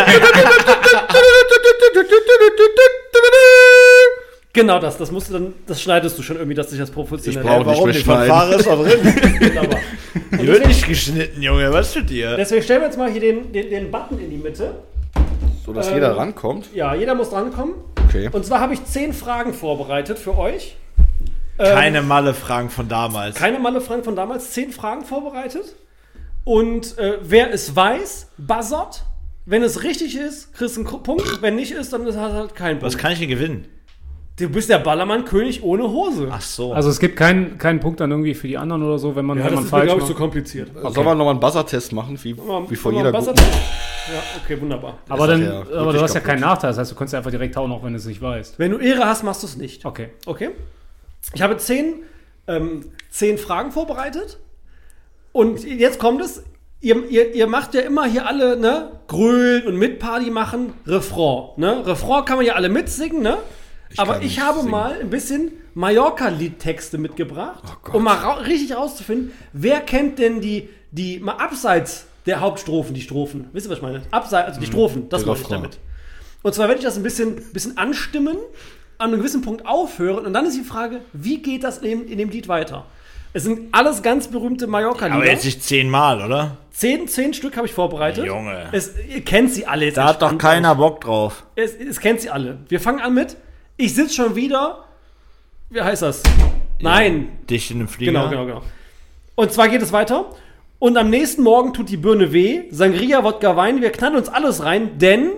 Genau das, das musst du dann, das schneidest du schon irgendwie, dass sich das professionell. Ich brauch nicht mehr Die schneiden. Fanfare ist auch drin. Wunderbar. Die wird nicht geschnitten, Junge. Was für dir? Deswegen stellen wir jetzt mal hier den, den, den Button in die Mitte. So, dass Ähm, jeder rankommt. Ja, jeder muss drankommen. Okay. Und zwar habe ich zehn Fragen vorbereitet für euch. Ähm, Keine Malle-Fragen von damals. Keine Malle-Fragen von damals, zehn Fragen vorbereitet. Und äh, wer es weiß, buzzert. Wenn es richtig ist, kriegst du einen K- Punkt. Wenn nicht ist, dann ist es halt kein Punkt. Was kann ich denn gewinnen? Du bist der Ballermann-König ohne Hose. Ach so. Also es gibt keinen keinen Punkt dann irgendwie für die anderen oder so, wenn man, ja, wenn das man ist mir, falsch glaube ich, so macht. kompliziert. Also sollen wir nochmal einen Buzzer-Test machen, wie, wie vor jeder Buzzer- guten... Ja, okay, wunderbar. Aber, ist dann, das ja aber wirklich du hast ja kaputt. keinen Nachteil, das heißt, du kannst ja einfach direkt hauen, auch wenn du es nicht weißt. Wenn du Ehre hast, machst du es nicht. Okay. Okay. Ich habe zehn, ähm, zehn Fragen vorbereitet. Und jetzt kommt es. Ihr, ihr, ihr macht ja immer hier alle, ne? Grölen und Mitparty machen, Refrain. Ne? Refrain kann man ja alle mitsingen, ne? Ich Aber kann ich nicht habe singen. mal ein bisschen Mallorca-Liedtexte mitgebracht, Oh Gott. um mal ra richtig rauszufinden, wer kennt denn die, die mal abseits der Hauptstrophen, die Strophen. Wisst ihr, was ich meine? Abseits, also die Strophen, das der meine ich Refrain. damit. Und zwar werde ich das ein bisschen, bisschen anstimmen, an einem gewissen Punkt aufhören und dann ist die Frage, wie geht das in, in dem Lied weiter? Es sind alles ganz berühmte Mallorca-Lieder. Aber jetzt nicht zehnmal, oder? Zehn, zehn Stück habe ich vorbereitet. Junge. Es, ihr kennt sie alle jetzt. Da hat doch entspannt keiner aus. Bock drauf. Es, es kennt sie alle. Wir fangen an mit, ich sitze schon wieder, wie heißt das? Nein. Dicht in dem Flieger. Genau, genau, genau. Und zwar geht es weiter. Und am nächsten Morgen tut die Birne weh. Sangria, Wodka, Wein. Wir knallen uns alles rein, denn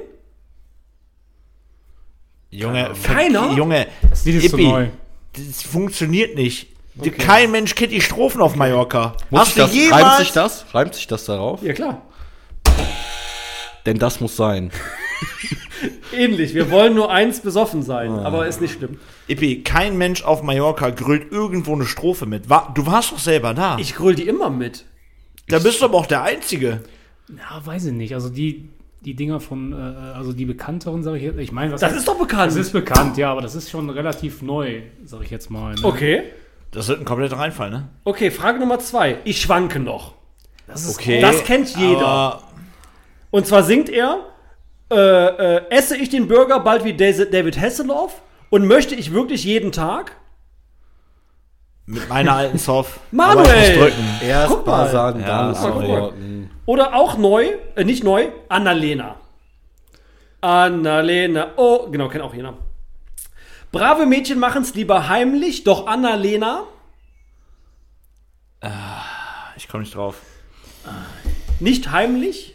Junge, Keiner? ver- Junge, Das Lied ist Ippi, so neu. das funktioniert nicht. Kein Mensch kennt die Strophen auf Mallorca. Muss Hast ich du das, jemals... reimt sich das? Reimt sich das darauf? ja klar, Denn das muss sein. ähnlich. Wir wollen nur eins besoffen sein, aber ist nicht schlimm. Ippi, kein Mensch auf Mallorca grölt irgendwo eine Strophe mit. Wa- Du warst doch selber da. Ich grüll die immer mit. da bist du aber auch der Einzige. Ja, weiß ich nicht. Also die, die Dinger von, äh, also die bekannteren, sage ich jetzt. Ich meine, was Das ist doch bekannt. Das ist bekannt, ja, aber das ist schon relativ neu, sage ich jetzt mal. Ne? Okay. Das wird ein kompletter Reinfall, ne? Okay, Frage Nummer zwei. Ich schwanke noch. Das ist Okay. Das kennt jeder. Aber Und zwar singt er, äh, äh, esse ich den Burger bald wie Dase- David Hasselhoff und möchte ich wirklich jeden Tag? mit meiner alten Soft. Manuel! Aber ich muss drücken. Erst Guck mal. buzzern, Ja, dann sorry. antworten. Oder auch neu, äh, nicht neu, Annalena. Annalena, oh, genau, kennt auch jeder. Brave Mädchen machen es lieber heimlich, doch Annalena Ich komme nicht drauf. nicht heimlich.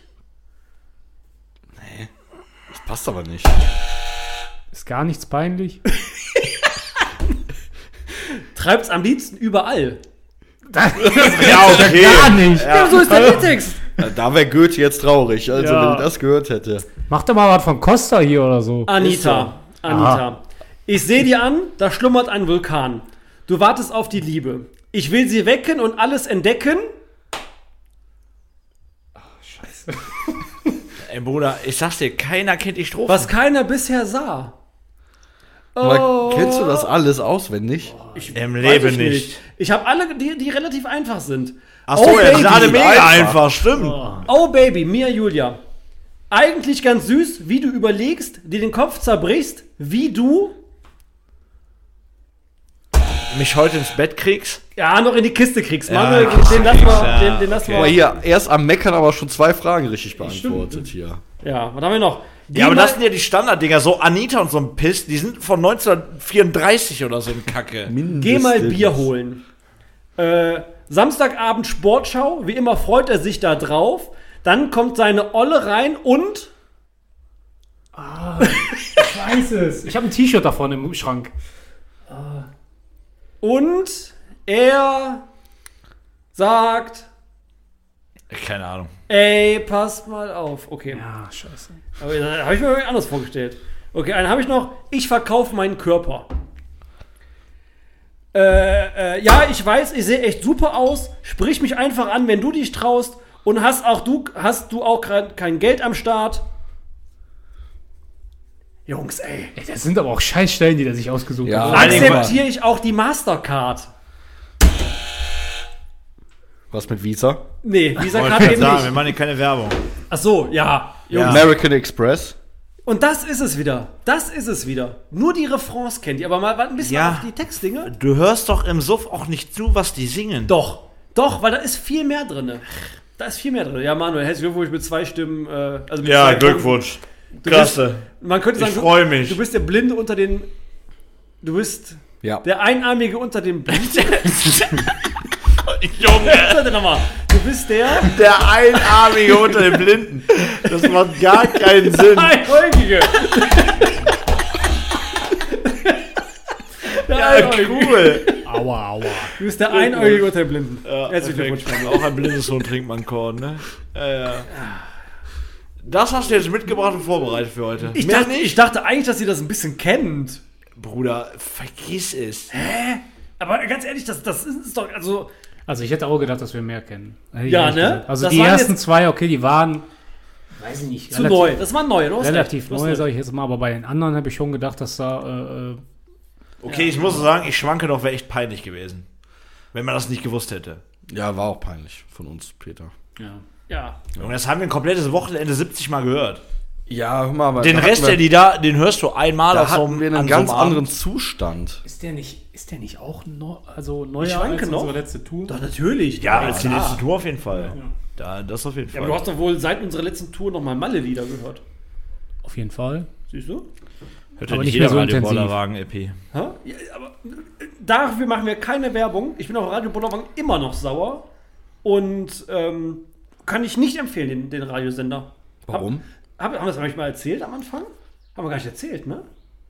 Das passt aber nicht. Ist gar nichts peinlich. Treibt's am liebsten überall. Ja, okay. Gar nicht. Ja, so ist der Liedtext. Ja, Da wäre Goethe jetzt traurig, also Ja. wenn ich das gehört hätte. Mach doch mal was von Costa hier oder so. Anita, Anita. Ich sehe dir an, da schlummert ein Vulkan. Du wartest auf die Liebe. Ich will sie wecken und alles entdecken. Ey, Bruder, ich sag's dir, keiner kennt die Strophe. Was keiner bisher sah. Aber kennst du das alles auswendig? Im Weiß Leben ich nicht. Ich habe alle, die, die relativ einfach sind. Achso, Oh, ja, die Baby. sind alle mega Einfach. einfach, stimmt. Oh Baby, Mia Julia. Eigentlich ganz süß, wie du überlegst, dir den Kopf zerbrichst, wie du Mich heute ins Bett kriegst. ja noch in die Kiste kriegst. Ja, Manuel, Kiste den lassen wir, kriegst, ja, den, den lassen okay. Aber wir. hier, erst am Meckern aber schon zwei Fragen richtig beantwortet hier. Ja, was haben wir noch? Geh Ja, aber mal- das sind ja die Standarddinger. So Anita und so ein Piss, die sind von neunzehnhundertvierunddreißig oder so ein Kacke. Geh mal Bier holen. Äh, Samstagabend Sportschau, wie immer freut er sich da drauf. Dann kommt seine Olle rein und Ich weiß es. Ich habe ein T-Shirt davon im Schrank. und er sagt, Keine Ahnung. ey, passt mal auf. Okay, Ja, scheiße. aber da habe ich mir irgendwie anders vorgestellt. Okay, einen habe ich noch. Ich verkaufe meinen Körper. Äh, äh, ja, ich weiß, ich sehe echt super aus. Sprich mich einfach an, wenn du dich traust. Und hast auch du, hast du auch gerade kein Geld am Start. Jungs, ey. Ey, das sind aber auch Scheißstellen, die der sich ausgesucht Ja. hat. Vor allen Dingen Akzeptiere ich auch die Mastercard? Was mit Visa? Nee, Visa Wollte Card ich eben sagen, wir nicht. machen hier keine Werbung. Ach so, ja. Jungs. Ja. American Express? Und das ist es wieder. Das ist es wieder. Nur die Refrains kennt ihr, aber mal ein bisschen Ja. auf die Textdinge. Du hörst doch im Suff auch nicht zu, was die singen. Doch, doch, weil da ist viel mehr drin. Da ist viel mehr drin. Ja, Manuel, herzlichen Glückwunsch mit zwei Stimmen. Äh, also mit Ja, zwei Glückwunsch. Du Klasse. Bist, man könnte Ich sagen, freu du, mich. du bist der Blinde unter den. Du bist Ja. der Einarmige unter den Blinden. Junge. Warte nochmal. Du Du bist der Der Einarmige unter den Blinden. Das macht gar keinen Sinn. Einäugige. Der Ja, Einäugige. cool. Aua, aua. Du bist der Einäugige unter den Blinden. Ja, Herzlichen perfekt. Glückwunsch. Auch ein blindes Huhn trinkt man Korn, ne? Ja, ja. Das hast du jetzt mitgebracht und vorbereitet für heute. Ich Mehr dachte, ich dachte eigentlich, dass ihr das ein bisschen kennt. Bruder, vergiss es. Aber ganz ehrlich, das, das ist doch, also, Also ich hätte auch gedacht, dass wir mehr kennen. Hätte ich Ja, ehrlich ne? gesagt. Also Das die waren ersten jetzt- zwei, okay, die waren, weiß ich nicht, zu neu. Das war neu, oder? relativ neu, sage ich jetzt mal. Aber bei den anderen habe ich schon gedacht, dass da, äh, äh, Okay, ich muss sagen, ich schwanke doch, wäre echt peinlich gewesen. Wenn man das nicht gewusst hätte. Ja, war auch peinlich von uns, Peter. ja. Ja. Und das haben wir ein komplettes Wochenende siebzig Mal gehört. Ja, hör mal, aber Den da Rest, hatten der die da, den hörst du einmal da auf so hatten einem, wir an einen so einem ganz Abend. anderen Zustand. Ist der nicht, ist der nicht auch neu, also neuer Ich schwanke als noch. unsere letzte Tour? Doch, natürlich. Ja, als die klar. letzte Tour auf jeden Fall. Da, das auf jeden Ja, Fall. aber du hast doch wohl seit unserer letzten Tour nochmal Malle-Lieder gehört. Auf jeden Fall. Siehst du? Hört aber ja nicht nicht mehr jeder so Radio intensiv. Bollerwagen-E P. Hä? Ja, aber äh, dafür machen wir keine Werbung. Ich bin auf Radio Bollerwagen immer noch sauer. Und ähm, kann ich nicht empfehlen, den, den Radiosender. Warum? Hab, hab, haben wir das eigentlich mal erzählt am Anfang? Haben wir gar nicht erzählt, ne?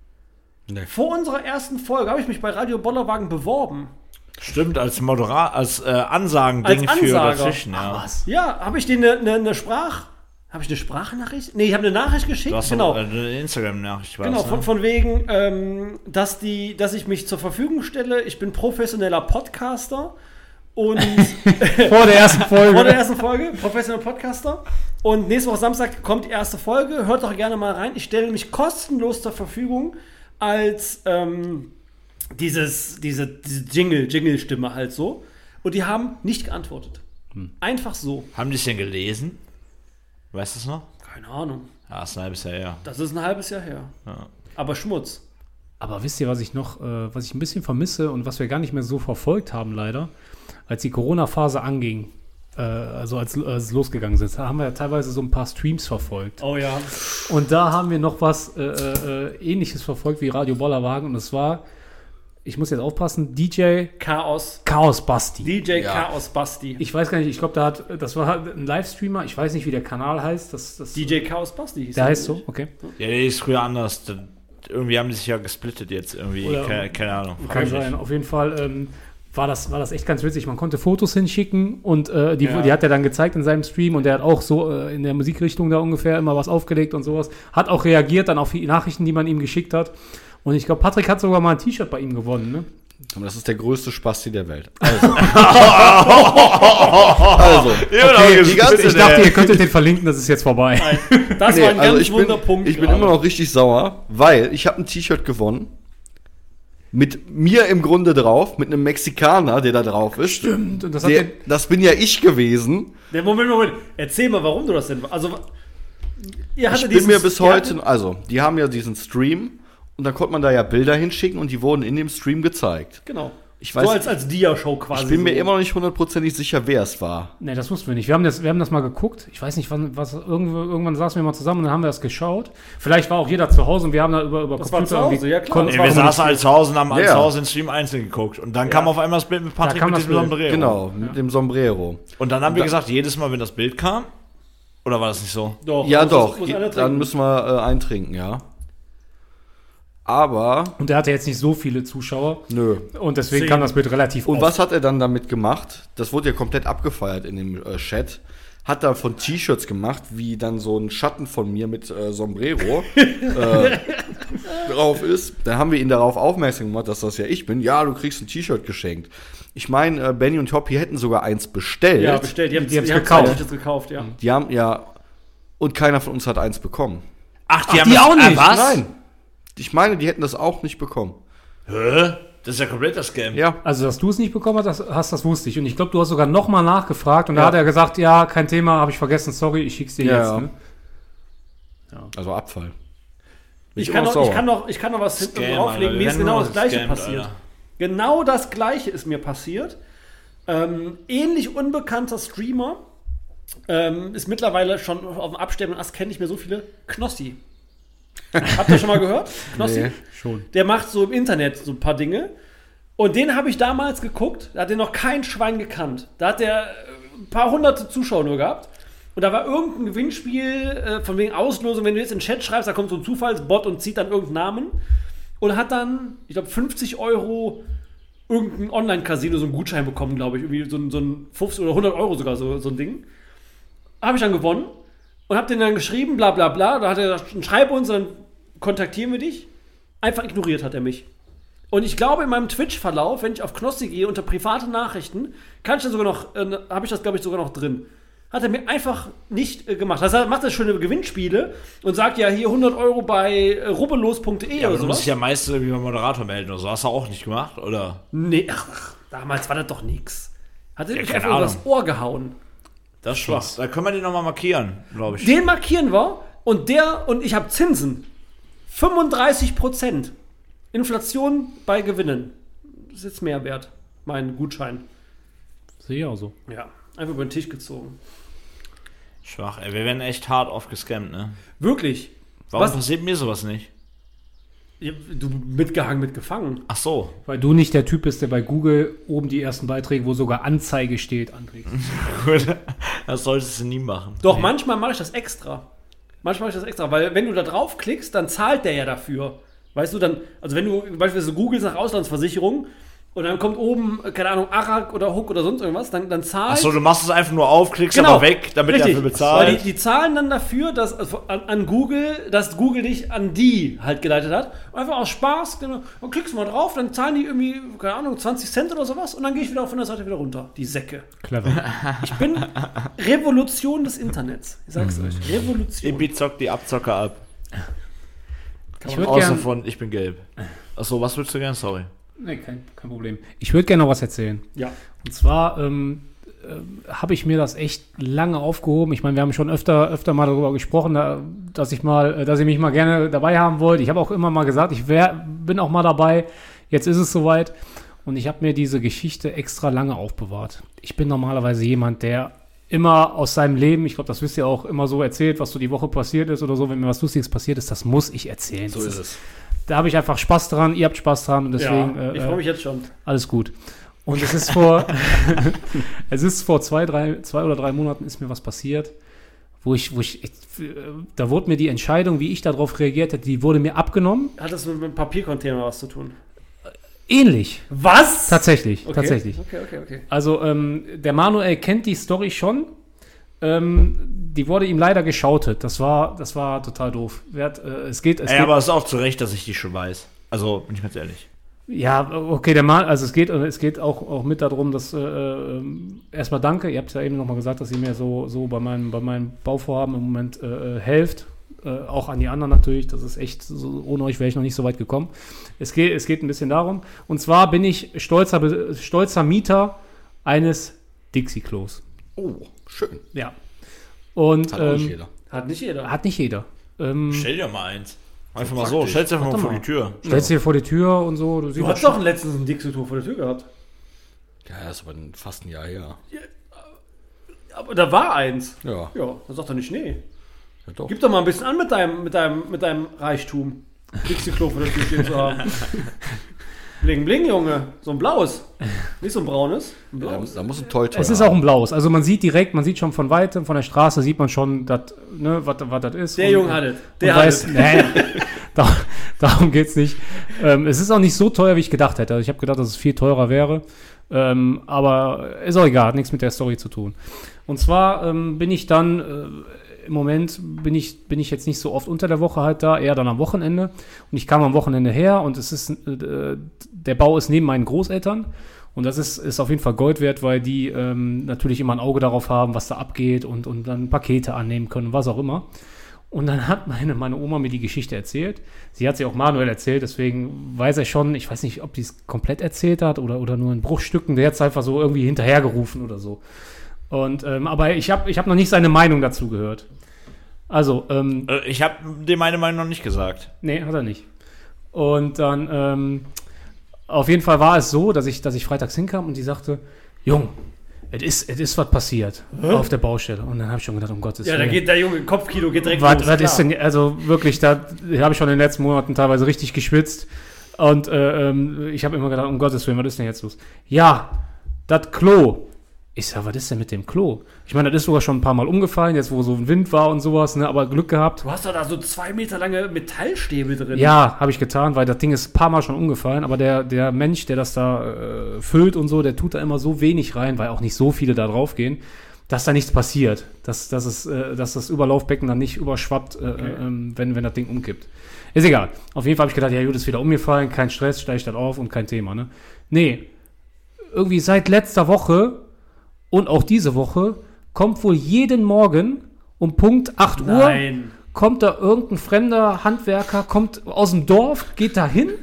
Nee. Vor unserer ersten Folge habe ich mich bei Radio Bollerwagen beworben. Stimmt, als Moderat, als äh, Ansagen-Ding Als für Ansager. dazwischen, ja. Ja, habe ich denen eine ne, ne Sprach... Habe ich eine Sprachnachricht? Nee, ich habe eine Nachricht geschickt. Du hast genau. genau. eine Instagram-Nachricht, Genau, von, von wegen, ähm, dass, die, dass ich mich zur Verfügung stelle. Ich bin professioneller Podcaster und Vor der ersten Folge. vor der ersten Folge, professioneller Podcaster. Und nächste Woche Samstag kommt die erste Folge. Hört doch gerne mal rein. Ich stelle mich kostenlos zur Verfügung als ähm, dieses, diese, diese Jingle, Jingle-Stimme halt so. Und die haben nicht geantwortet. Einfach so. Haben die es denn gelesen? Weißt du es noch? Keine Ahnung. Ja, ist ein halbes Jahr her. Das ist ein halbes Jahr her. Ja. Aber Schmutz. Aber wisst ihr, was ich noch, äh, was ich ein bisschen vermisse und was wir gar nicht mehr so verfolgt haben, leider, als die Corona-Phase anging, äh, also als, als es losgegangen ist, da haben wir ja teilweise so ein paar Streams verfolgt. Oh ja. Und da haben wir noch was äh, äh, Ähnliches verfolgt wie Radio Bollerwagen und es war, ich muss jetzt aufpassen, D J Chaos. Chaos Basti. D J Ja. Chaos Basti. Ich weiß gar nicht, ich glaube, da hat, das war ein Livestreamer, ich weiß nicht, wie der Kanal heißt. Das, das, D J Chaos Basti hieß der er heißt nicht? so, okay. Ja, der ist früher anders. Da- Irgendwie haben die sich ja gesplittet jetzt irgendwie. Oder- keine, keine Ahnung. Kann Frag mich sein. nicht. Auf jeden Fall ähm, war, das, war das echt ganz witzig. Man konnte Fotos hinschicken und äh, die, Ja. die hat er dann gezeigt in seinem Stream und der hat auch so äh, in der Musikrichtung da ungefähr immer was aufgelegt und sowas. Hat auch reagiert dann auf die Nachrichten, die man ihm geschickt hat. Und ich glaube, Patrick hat sogar mal ein T-Shirt bei ihm gewonnen, ne? Aber das ist der größte Spasti der Welt. Also. also. Okay, die ganze- Ich dachte, ihr könntet den verlinken, das ist jetzt vorbei. Nein, das Nee, war ein also ganz ich wunder bin, Punkt. ich bin gerade. immer noch richtig sauer, weil ich habe ein T-Shirt gewonnen mit mir im Grunde drauf, mit einem Mexikaner, der da drauf ist. Stimmt. Und das hat Der, der, das bin ja ich gewesen. Der Moment, Moment. Erzähl mal, warum du das denn. Also, ihr Ich hattet bin mir dieses- bis ihr heute, hattet- also, die haben ja diesen Stream und da konnte man da ja Bilder hinschicken und die wurden in dem Stream gezeigt. Genau. Ich weiß- so als, als Dia-Show quasi. Ich bin mir so. immer noch nicht hundertprozentig sicher, wer es war. nee, das wussten wir nicht. Wir haben das, wir haben das mal geguckt. Ich weiß nicht, wann, was, irgendwo, irgendwann saßen wir mal zusammen und dann haben wir das geschaut. Vielleicht war auch jeder zu Hause und wir haben da über, über Das war zu Hause, irgendwie ja, klar. konnten- Nee, wir saßen alle zu Hause und haben alle Ja. zu Hause den Stream einzeln geguckt. Und dann kam auf einmal das Bild mit Patrick kam mit das diesem Bild. Sombrero. Genau, mit dem Sombrero. Und dann haben wir Da- gesagt, jedes Mal, wenn das Bild kam, oder war das nicht so? Doch, Ja, muss- doch, muss je- einer dann trinken. müssen wir äh, eintrinken, ja. Aber, Und der hatte jetzt nicht so viele Zuschauer. nö. Und deswegen Zehn. kam das Bild relativ Und oft. was hat er dann damit gemacht? Das wurde ja komplett abgefeiert in dem äh, Chat. Hat da von T-Shirts gemacht, wie dann so ein Schatten von mir mit äh, Sombrero äh, drauf ist. Dann haben wir ihn darauf aufmerksam gemacht, dass das ja ich bin. Ja, du kriegst ein T-Shirt geschenkt. Ich meine, äh, Benny und Hoppy hätten sogar eins bestellt. Ja, bestellt. Die haben Die haben's die haben gekauft. zwei T-Shirts gekauft, ja. Die haben ja. Und keiner von uns hat eins bekommen. Ach, die Ach, haben die das- auch nicht? Ah, was? Nein. Ich meine, die hätten das auch nicht bekommen. Hä? Das ist ja komplett das Scam. Ja. Also, dass du es nicht bekommen hast, das, hast, das wusste ich. Und ich glaube, du hast sogar nochmal nachgefragt und da Ja. hat er gesagt, ja, kein Thema, habe ich vergessen, sorry, ich schick's dir Ja, jetzt. ja. Ne? Also Abfall. Bin Ich kann, immer noch, ich, sauer. kann noch, ich kann noch was hinten Scam, drauflegen. Alter. Mir ist Wir genau werden das Gleiche gescammt, passiert. Alter. Genau das Gleiche ist mir passiert. Ähm, ähnlich unbekannter Streamer ähm, ist mittlerweile schon auf dem absterbenden Ast, kenne ich mir so viele. Knossi. Habt ihr schon mal gehört? Knossi? Nee. Schon. Der macht so im Internet so ein paar Dinge. Und den habe ich damals geguckt, da hat er noch kein Schwein gekannt. Da hat der ein paar hunderte Zuschauer nur gehabt. Und da war irgendein Gewinnspiel äh, von wegen Auslosung. Wenn du jetzt in den Chat schreibst, da kommt so ein Zufallsbot und zieht dann irgendeinen Namen. Und hat dann, ich glaube, fünfzig Euro irgendein Online-Casino, so einen Gutschein bekommen, glaube ich. Irgendwie so, ein- so ein fünfzig oder hundert Euro sogar, so, so ein Ding. Habe ich dann gewonnen. Und habe den dann geschrieben, bla bla bla. Da hat er gesagt, schreib uns, dann kontaktieren wir dich. Einfach ignoriert hat er mich. Und ich glaube, in meinem Twitch-Verlauf, wenn ich auf Knossi gehe, unter private Nachrichten, kann ich dann sogar noch, äh, habe ich das, glaube ich, sogar noch drin. Hat er mir einfach nicht äh, gemacht. Das heißt, er macht das schöne Gewinnspiele und sagt ja hier hundert Euro bei äh, rubbellos punkt de Ja, aber oder du musst sowas. dich ja meist irgendwie beim Moderator melden oder so. Hast du auch nicht gemacht, oder? Nee, ach, ach, damals war das doch nix. Hat er Ja, mich keine einfach übers Ahnung. Ohr gehauen. Das ist schwach. Da können wir den nochmal markieren, glaube ich. Den markieren wir und der, und ich habe Zinsen. fünfunddreißig Prozent. Inflation bei Gewinnen. Das ist jetzt mehr wert. Mein Gutschein. Sehe ich auch so. Ja, einfach über den Tisch gezogen. Schwach, ey. Wir werden echt hart oft gescammt, ne? Wirklich. Warum Was? passiert mir sowas nicht? Ja, du mitgehangen, mitgefangen. Ach so. Weil du nicht der Typ bist, der bei Google oben die ersten Beiträge, wo sogar Anzeige steht, anklickst. Gut. Das solltest du nie machen. Doch, manchmal mache ich das extra. Manchmal mache ich das extra, weil wenn du da draufklickst, dann zahlt der ja dafür. Weißt du, dann, also wenn du beispielsweise googelst nach Auslandsversicherung und dann kommt oben, keine Ahnung, Arak oder Hook oder sonst irgendwas, dann, dann zahlt... Ach so, du machst es einfach nur auf, klickst Genau. aber weg, damit Richtig. der dafür bezahlt. Weil die, die zahlen dann dafür, dass also an, an Google, dass Google dich an die halt geleitet hat. Und einfach aus Spaß, genau, und klickst mal drauf, dann zahlen die irgendwie, keine Ahnung, zwanzig Cent oder sowas und dann gehe ich wieder von der Seite wieder runter. Die Säcke. Clever. Ich bin Revolution des Internets. Ich sag's euch. Revolution. Ibi zockt die Abzocker ab. Ich würde Außer gerne. von ich bin gelb. Achso, was würdest du gern? Sorry. Nee, kein, kein Problem. Ich würde gerne noch was erzählen. Ja. Und zwar ähm, äh, habe ich mir das echt lange aufgehoben. Ich meine, wir haben schon öfter, öfter mal darüber gesprochen, da, dass ich mal, äh, dass ich mich mal gerne dabei haben wollte. Ich habe auch immer mal gesagt, ich wär, bin auch mal dabei. Jetzt ist es soweit. Und ich habe mir diese Geschichte extra lange aufbewahrt. Ich bin normalerweise jemand, der immer aus seinem Leben, ich glaube, das wisst ihr auch, immer so erzählt, was so die Woche passiert ist oder so. Wenn mir was Lustiges passiert ist, das muss ich erzählen. So Das ist es. Da habe ich einfach Spaß dran, ihr habt Spaß dran und deswegen ja, ich äh, freue mich jetzt schon. alles gut. Und es ist vor, es ist vor zwei, drei, zwei oder drei Monaten ist mir was passiert, wo ich, wo ich, ich, da wurde mir die Entscheidung, wie ich darauf reagiert hätte, die wurde mir abgenommen. Hat das mit dem Papiercontainer was zu tun? Ähnlich. Was? Tatsächlich, Okay. tatsächlich. Okay, okay, okay. Also ähm, der Manuel kennt die Story schon. Ähm, die wurde ihm leider geschautet. Das war, das war total doof. Wer hat, äh, es geht, es Ey, geht, aber es ist auch zu Recht, dass ich die schon weiß. Also, bin ich ganz ehrlich. Ja, okay, der Mann, also es geht, es geht auch, auch mit darum, dass äh, ähm, erstmal danke, ihr habt ja eben nochmal gesagt, dass ihr mir so, so bei meinem, bei meinem Bauvorhaben im Moment äh, helft. Äh, auch an die anderen natürlich. Das ist echt, so, ohne euch wäre ich noch nicht so weit gekommen. Es geht, es geht ein bisschen darum. Und zwar bin ich stolzer, Be- stolzer Mieter eines Dixie-Klos. Oh, schön. Ja. Und Hat auch nicht ähm, jeder. Hat nicht jeder. hat nicht jeder. Ähm, Stell dir mal eins. Einfach So mal so, praktisch. stell's einfach mal Warte vor mal. die Tür. stellst dir vor die Tür und so. Du, siehst Du hast doch letztens ein Dixie-Tour vor der Tür gehabt. Ja, das ist aber ein- fast ein Jahr her. Aber da war eins. Ja, Ja, dann sagt er nicht, nee. ja doch. Gib doch mal ein bisschen an mit deinem, mit deinem, mit deinem Reichtum. Dixie-Klo vor der Tür stehen zu haben. Bling, bling, Junge. So ein blaues. Nicht so ein braunes. Ein Da, blaues. da muss ein toll Es ist auch ein blaues. Also man sieht direkt, man sieht schon von weitem, von der Straße sieht man schon, dat, ne, was das ist. Der Und- Junge hat es. und Der hat weiß, es. nee, da, darum geht's nicht. Ähm, es ist auch nicht so teuer, wie ich gedacht hätte. Also ich habe gedacht, dass es viel teurer wäre. Ähm, aber ist auch egal, hat nichts mit der Story zu tun. Und zwar ähm, bin ich dann, äh, im Moment bin ich, bin ich jetzt nicht so oft unter der Woche halt da, eher dann am Wochenende. Und ich kam am Wochenende her und es ist, äh, der Bau ist neben meinen Großeltern. Und das ist, ist auf jeden Fall Gold wert, weil die ähm, natürlich immer ein Auge darauf haben, was da abgeht und, und dann Pakete annehmen können, was auch immer. Und dann hat meine, meine Oma mir die Geschichte erzählt. Sie hat sie auch Manuel erzählt, deswegen weiß er schon, ich weiß nicht, ob die es komplett erzählt hat oder, oder nur in Bruchstücken. Der hat es einfach so irgendwie hinterhergerufen oder so. Und, ähm, aber ich habe ich hab noch nicht seine Meinung dazu gehört. Also, ähm, Äh, Ich habe dir meine Meinung noch nicht gesagt. nee, hat er nicht. Und dann, ähm, auf jeden Fall war es so, dass ich, dass ich freitags hinkam und die sagte, Jung, es ist, es ist was passiert auf der Baustelle. Und dann habe ich schon gedacht, um Gottes Ja, da Willen. geht der Junge Kopfkino geht direkt Was, los. was klar. ist denn, also wirklich, da habe ich schon in den letzten Monaten teilweise richtig geschwitzt. Und äh, ähm, ich habe immer gedacht, um Gottes Willen, was ist denn jetzt los? Ja, das Klo Ich sag, was ist denn mit dem Klo? Ich meine, das ist sogar schon ein paar Mal umgefallen, jetzt wo so ein Wind war und sowas, ne, aber Glück gehabt. Du hast doch da so zwei Meter lange Metallstäbe drin. Ja, habe ich getan, weil das Ding ist ein paar Mal schon umgefallen, aber der, der Mensch, der das da äh, füllt und so, der tut da immer so wenig rein, weil auch nicht so viele da drauf gehen, dass da nichts passiert, dass, dass, es, äh, dass das Überlaufbecken dann nicht überschwappt, äh, okay. ähm, wenn, wenn das Ding umkippt. Ist egal. Auf jeden Fall habe ich gedacht, ja gut, ist wieder umgefallen, kein Stress, steige ich das auf und kein Thema, ne? Nee, irgendwie seit letzter Woche und auch diese Woche kommt wohl jeden Morgen um Punkt acht Uhr, Nein. kommt da irgendein fremder Handwerker, kommt aus dem Dorf, geht da hin.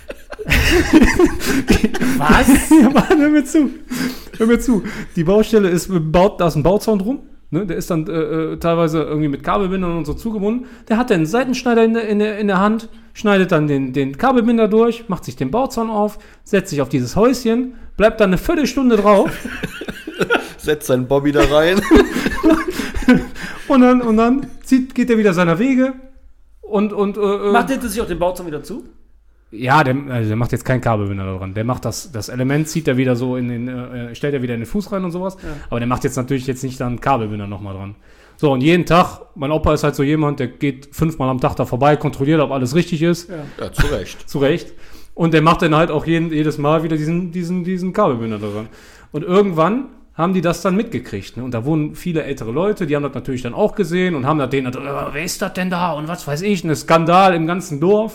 Was? Ja, Mann, hör mir zu. Hör mir zu. Die Baustelle ist baut, da ist ein Bauzaun drum. Ne? Der ist dann äh, teilweise irgendwie mit Kabelbindern und so zugebunden. Der hat dann einen Seitenschneider in der, in der, in der Hand, schneidet dann den, den Kabelbinder durch, macht sich den Bauzaun auf, setzt sich auf dieses Häuschen, bleibt dann eine Viertelstunde drauf. Setzt seinen Bobby da rein. und dann, und dann zieht, geht er wieder seiner Wege. Und, und, äh, Macht der sich auch den Bauzaun wieder zu? Ja, der, also der macht jetzt keinen Kabelbinder da dran. Der macht das, das Element, zieht er wieder so in den, äh, stellt er wieder in den Fuß rein und sowas. Ja. Aber der macht jetzt natürlich jetzt nicht dann Kabelbinder nochmal dran. So, und jeden Tag, mein Opa ist halt so jemand, der geht fünfmal am Tag da vorbei, kontrolliert, ob alles richtig ist. Ja, ja zu Recht. Zu Recht. Und der macht dann halt auch jeden, jedes Mal wieder diesen, diesen, diesen Kabelbinder da dran. Und irgendwann haben die das dann mitgekriegt. Ne? Und da wohnen viele ältere Leute, die haben das natürlich dann auch gesehen und haben da denen, äh, wer ist das denn da? Und was weiß ich, ein Skandal im ganzen Dorf.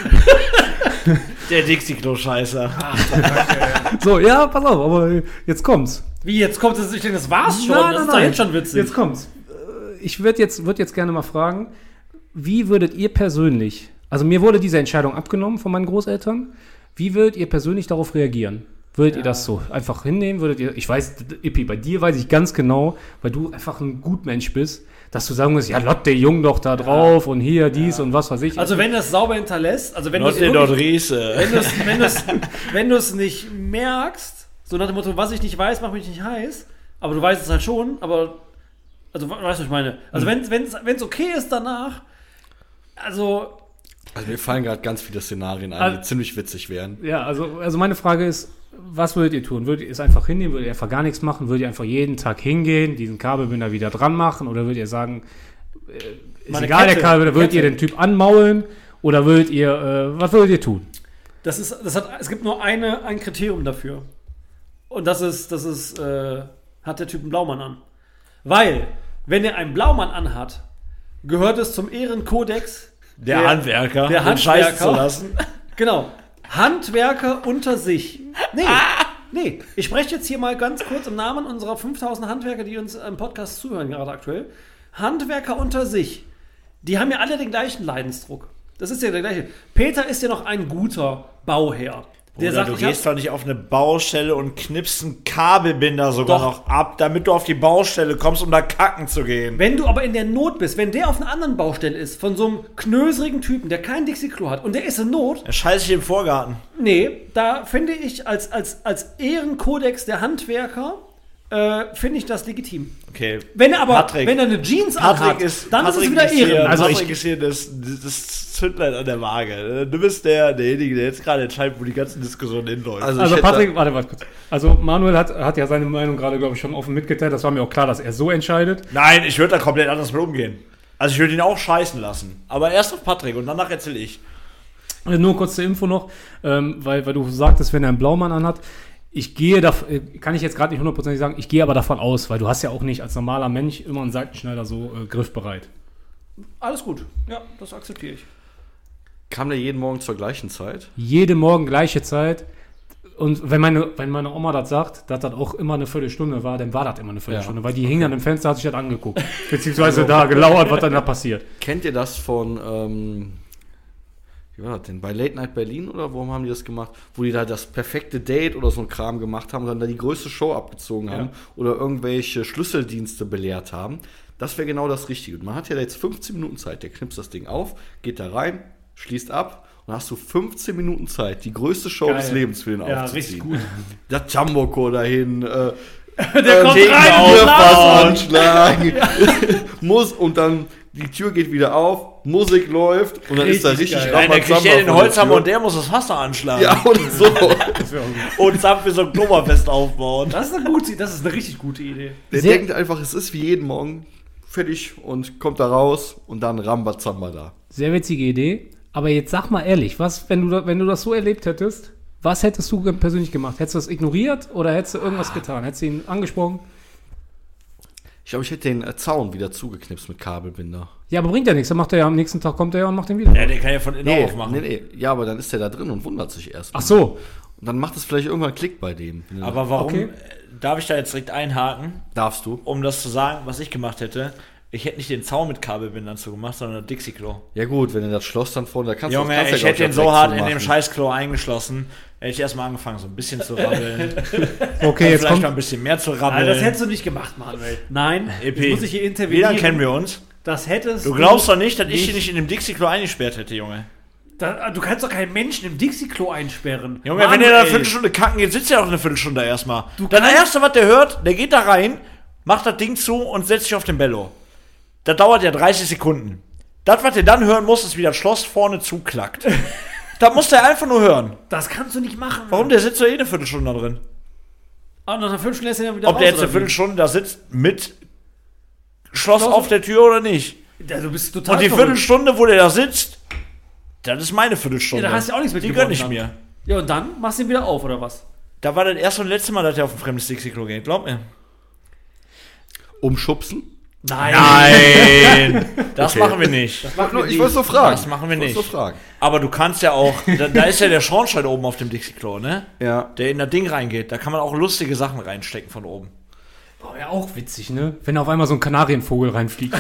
Der Dixie-Klo-Scheißer. So, ja, pass auf, aber jetzt kommt's. Wie, jetzt kommt es? Ich denke, das war's schon. Nein, das nein, ist doch nein. jetzt schon witzig. Jetzt kommt's. Ich würde jetzt, würd jetzt gerne mal fragen, wie würdet ihr persönlich, also mir wurde diese Entscheidung abgenommen von meinen Großeltern, wie würdet ihr persönlich darauf reagieren? Würdet ja. ihr das so einfach hinnehmen? Würdet ihr, ich weiß, Ippi, bei dir weiß ich ganz genau, weil du einfach ein Gutmensch bist, dass du sagen musst, ja, Lotte, der Jung doch da drauf ja. und hier, dies ja. und was weiß ich. Also wenn das sauber hinterlässt, also wenn du es wenn du's, wenn du's, wenn du es nicht merkst, so nach dem Motto, was ich nicht weiß, macht mich nicht heiß, aber du weißt es halt schon, aber, also weißt du, was ich meine? Also mhm. wenn es okay ist danach, also... Also mir fallen gerade ganz viele Szenarien ein, also, die ziemlich witzig wären. Ja, also, also meine Frage ist, was würdet ihr tun? Würdet ihr es einfach hinnehmen? Würdet ihr einfach gar nichts machen? Würdet ihr einfach jeden Tag hingehen, diesen Kabelbinder wieder dran machen? Oder würdet ihr sagen, äh, ist Meine egal, Kette, der Kabelbinder, würdet Kette. ihr den Typ anmaulen? Oder würdet ihr, äh, was würdet ihr tun? Das ist, das hat, es gibt nur eine, ein Kriterium dafür. Und das ist, das ist, äh, hat der Typ einen Blaumann an. Weil, wenn er einen Blaumann anhat, gehört es zum Ehrenkodex der, der Handwerker, der Handwerker Scheiß zu lassen. Genau. Handwerker unter sich. Nee, nee. Ich spreche jetzt hier mal ganz kurz im Namen unserer fünftausend Handwerker, die uns im Podcast zuhören, gerade aktuell. Handwerker unter sich. Die haben ja alle den gleichen Leidensdruck. Das ist ja der gleiche. Peter ist ja noch ein guter Bauherr. Der Oder sagt, du ich gehst doch nicht auf eine Baustelle und knippst einen Kabelbinder sogar Doch. noch ab, damit du auf die Baustelle kommst, um da kacken zu gehen. Wenn du aber in der Not bist, wenn der auf einer anderen Baustelle ist, von so einem knöserigen Typen, der kein Dixie-Klo hat und der ist in Not, Er scheißt sich im Vorgarten. nee, da finde ich als, als, als Ehrenkodex der Handwerker, äh, finde ich das legitim. Okay. Wenn er aber, Patrick. wenn er eine Jeans Patrick anhat, ist, dann Patrick ist es wieder ist hier, Ehren. Also Patrick ich- ist hier das, das Zündlein an der Waage. Du bist der, derjenige, der jetzt gerade entscheidet, wo die ganzen Diskussionen hinläuft. Also, Also ich Patrick, hätte, warte, warte kurz. Also Manuel hat, hat ja seine Meinung gerade, glaube ich, schon offen mitgeteilt. Das war mir auch klar, dass er so entscheidet. Nein, ich würde da komplett anders mit umgehen. Also ich würde ihn auch scheißen lassen. Aber erst auf Patrick und danach erzähle ich. Äh, Nur kurz zur Info noch, ähm, weil, weil du sagtest, wenn er einen Blaumann anhat. Ich gehe, da, äh, kann ich jetzt gerade nicht hundertprozentig sagen, ich gehe aber davon aus, weil du hast ja auch nicht als normaler Mensch immer einen Seitenschneider so äh, griffbereit. Alles gut. Ja, das akzeptiere ich. kam der jeden Morgen zur gleichen Zeit? Jede Morgen gleiche Zeit. Und wenn meine, wenn meine Oma das sagt, dass das auch immer eine Viertelstunde war, dann war das immer eine Viertelstunde, Ja. weil die hing dann im Fenster, hat sich das angeguckt. Beziehungsweise da gelauert, was dann da passiert. Kennt ihr das von, ähm, wie war das denn, bei Late Night Berlin oder warum haben die das gemacht? Wo die da das perfekte Date oder so ein Kram gemacht haben und dann da die größte Show abgezogen haben oder irgendwelche Schlüsseldienste belehrt haben. Das wäre genau das Richtige. Man hat ja jetzt fünfzehn Minuten Zeit, der knipst das Ding auf, geht da rein, schließt ab und dann hast du fünfzehn Minuten Zeit, die größte Show Geil. des Lebens für den Ja, aufzuziehen. richtig gut. Das Jumbo dahin, äh, Der kommt rein und Anschlag, muss und dann die Tür geht wieder auf, Musik läuft und dann ist da Richtig richtig geil. Nein, dann kriegt Rambazamba der den vor der Holzhammer Tür. und der muss das Wasser anschlagen. Ja, oder so. Und zusammen für so ein Oktoberfest aufbauen. Das ist eine gute, das ist eine richtig gute Idee. Der Sehr- denkt einfach, es ist wie jeden Morgen fertig und kommt da raus und dann Rambazamba da. Sehr witzige Idee. Aber jetzt sag mal ehrlich, was, wenn du, da- wenn du das so erlebt hättest, was hättest du ge- persönlich gemacht? Hättest du das ignoriert oder hättest du irgendwas getan? Hättest du ihn angesprochen? Ich glaube, ich hätte den äh, Zaun wieder zugeknipst mit Kabelbinder. Ja, aber bringt ja nichts. Dann macht er ja am nächsten Tag, kommt er ja und macht den wieder. Ja, der kann ja von innen Nee, aufmachen. nee, nee. Ja, aber dann ist der da drin und wundert sich erst. Ach so. Und dann macht es vielleicht irgendwann Klick bei dem. Aber warum, Okay. äh, darf ich da jetzt direkt einhaken, Darfst du? um das zu sagen, was ich gemacht hätte? Ich hätte nicht den Zaun mit Kabelbindern zugemacht, sondern ein Dixie-Klo. Ja gut, wenn du das Schloss dann vorne, da kannst Junge, du kannst ich ja, hätte glaub den ich, so auch hart direkt in dem zumachen. Scheiß-Klo eingeschlossen, hätte ich erstmal angefangen, so ein bisschen zu rabbeln. Okay, jetzt Vielleicht kommt. mal ein bisschen mehr zu Also rabbeln. das hättest du nicht gemacht, Manuel. Nein, E jetzt P. muss ich hier Wie intervenieren. lange kennen wir uns? Das hättest Du glaubst doch nicht, dass ich nicht- dich nicht in dem Dixie-Klo eingesperrt hätte, Junge. Da, du kannst doch keinen Menschen im Dixie-Klo einsperren. Junge, wenn Manuel. der da eine Viertelstunde kacken geht, sitzt er auch eine Viertelstunde erstmal. Du Das kannst- Erste, was der hört, der geht da rein, macht das Ding zu und setzt sich auf den Bello. Das dauert ja dreißig Sekunden. Das, was der dann hören muss, ist, wie das Schloss vorne zuklackt. Das muss der einfach nur hören. Das kannst du nicht machen. Warum? Der sitzt doch eh eine Viertelstunde da drin. Ah, nach einer Viertelstunde lässt er dann wieder Ob der raus, jetzt eine oder wie? Viertelstunde da sitzt mit Schloss Schloss- auf der Tür oder nicht. Ja, du bist total Und die verrückt. Viertelstunde, wo der da sitzt, das ist meine Viertelstunde. Ja, da hast du auch nichts mit Die gewonnen gönn ich dann. mir. Ja, und dann machst du ihn wieder auf, oder was? Da war das erste und letzte Mal, dass der auf ein fremdes Dixie-Klo geht. Glaub mir. Umschubsen? Nein. Nein, das Okay. machen wir nicht. Das machen wir Ich nicht. wollte so fragen. Das machen wir Ich wollte nicht. so fragen. Aber du kannst ja auch, da, da ist ja der Schornstein oben auf dem Dixie-Klo, ne? Ja. Der in das Ding reingeht. Da kann man auch lustige Sachen reinstecken von oben. Boah, ja, auch witzig, ne? Wenn auf einmal so ein Kanarienvogel reinfliegt.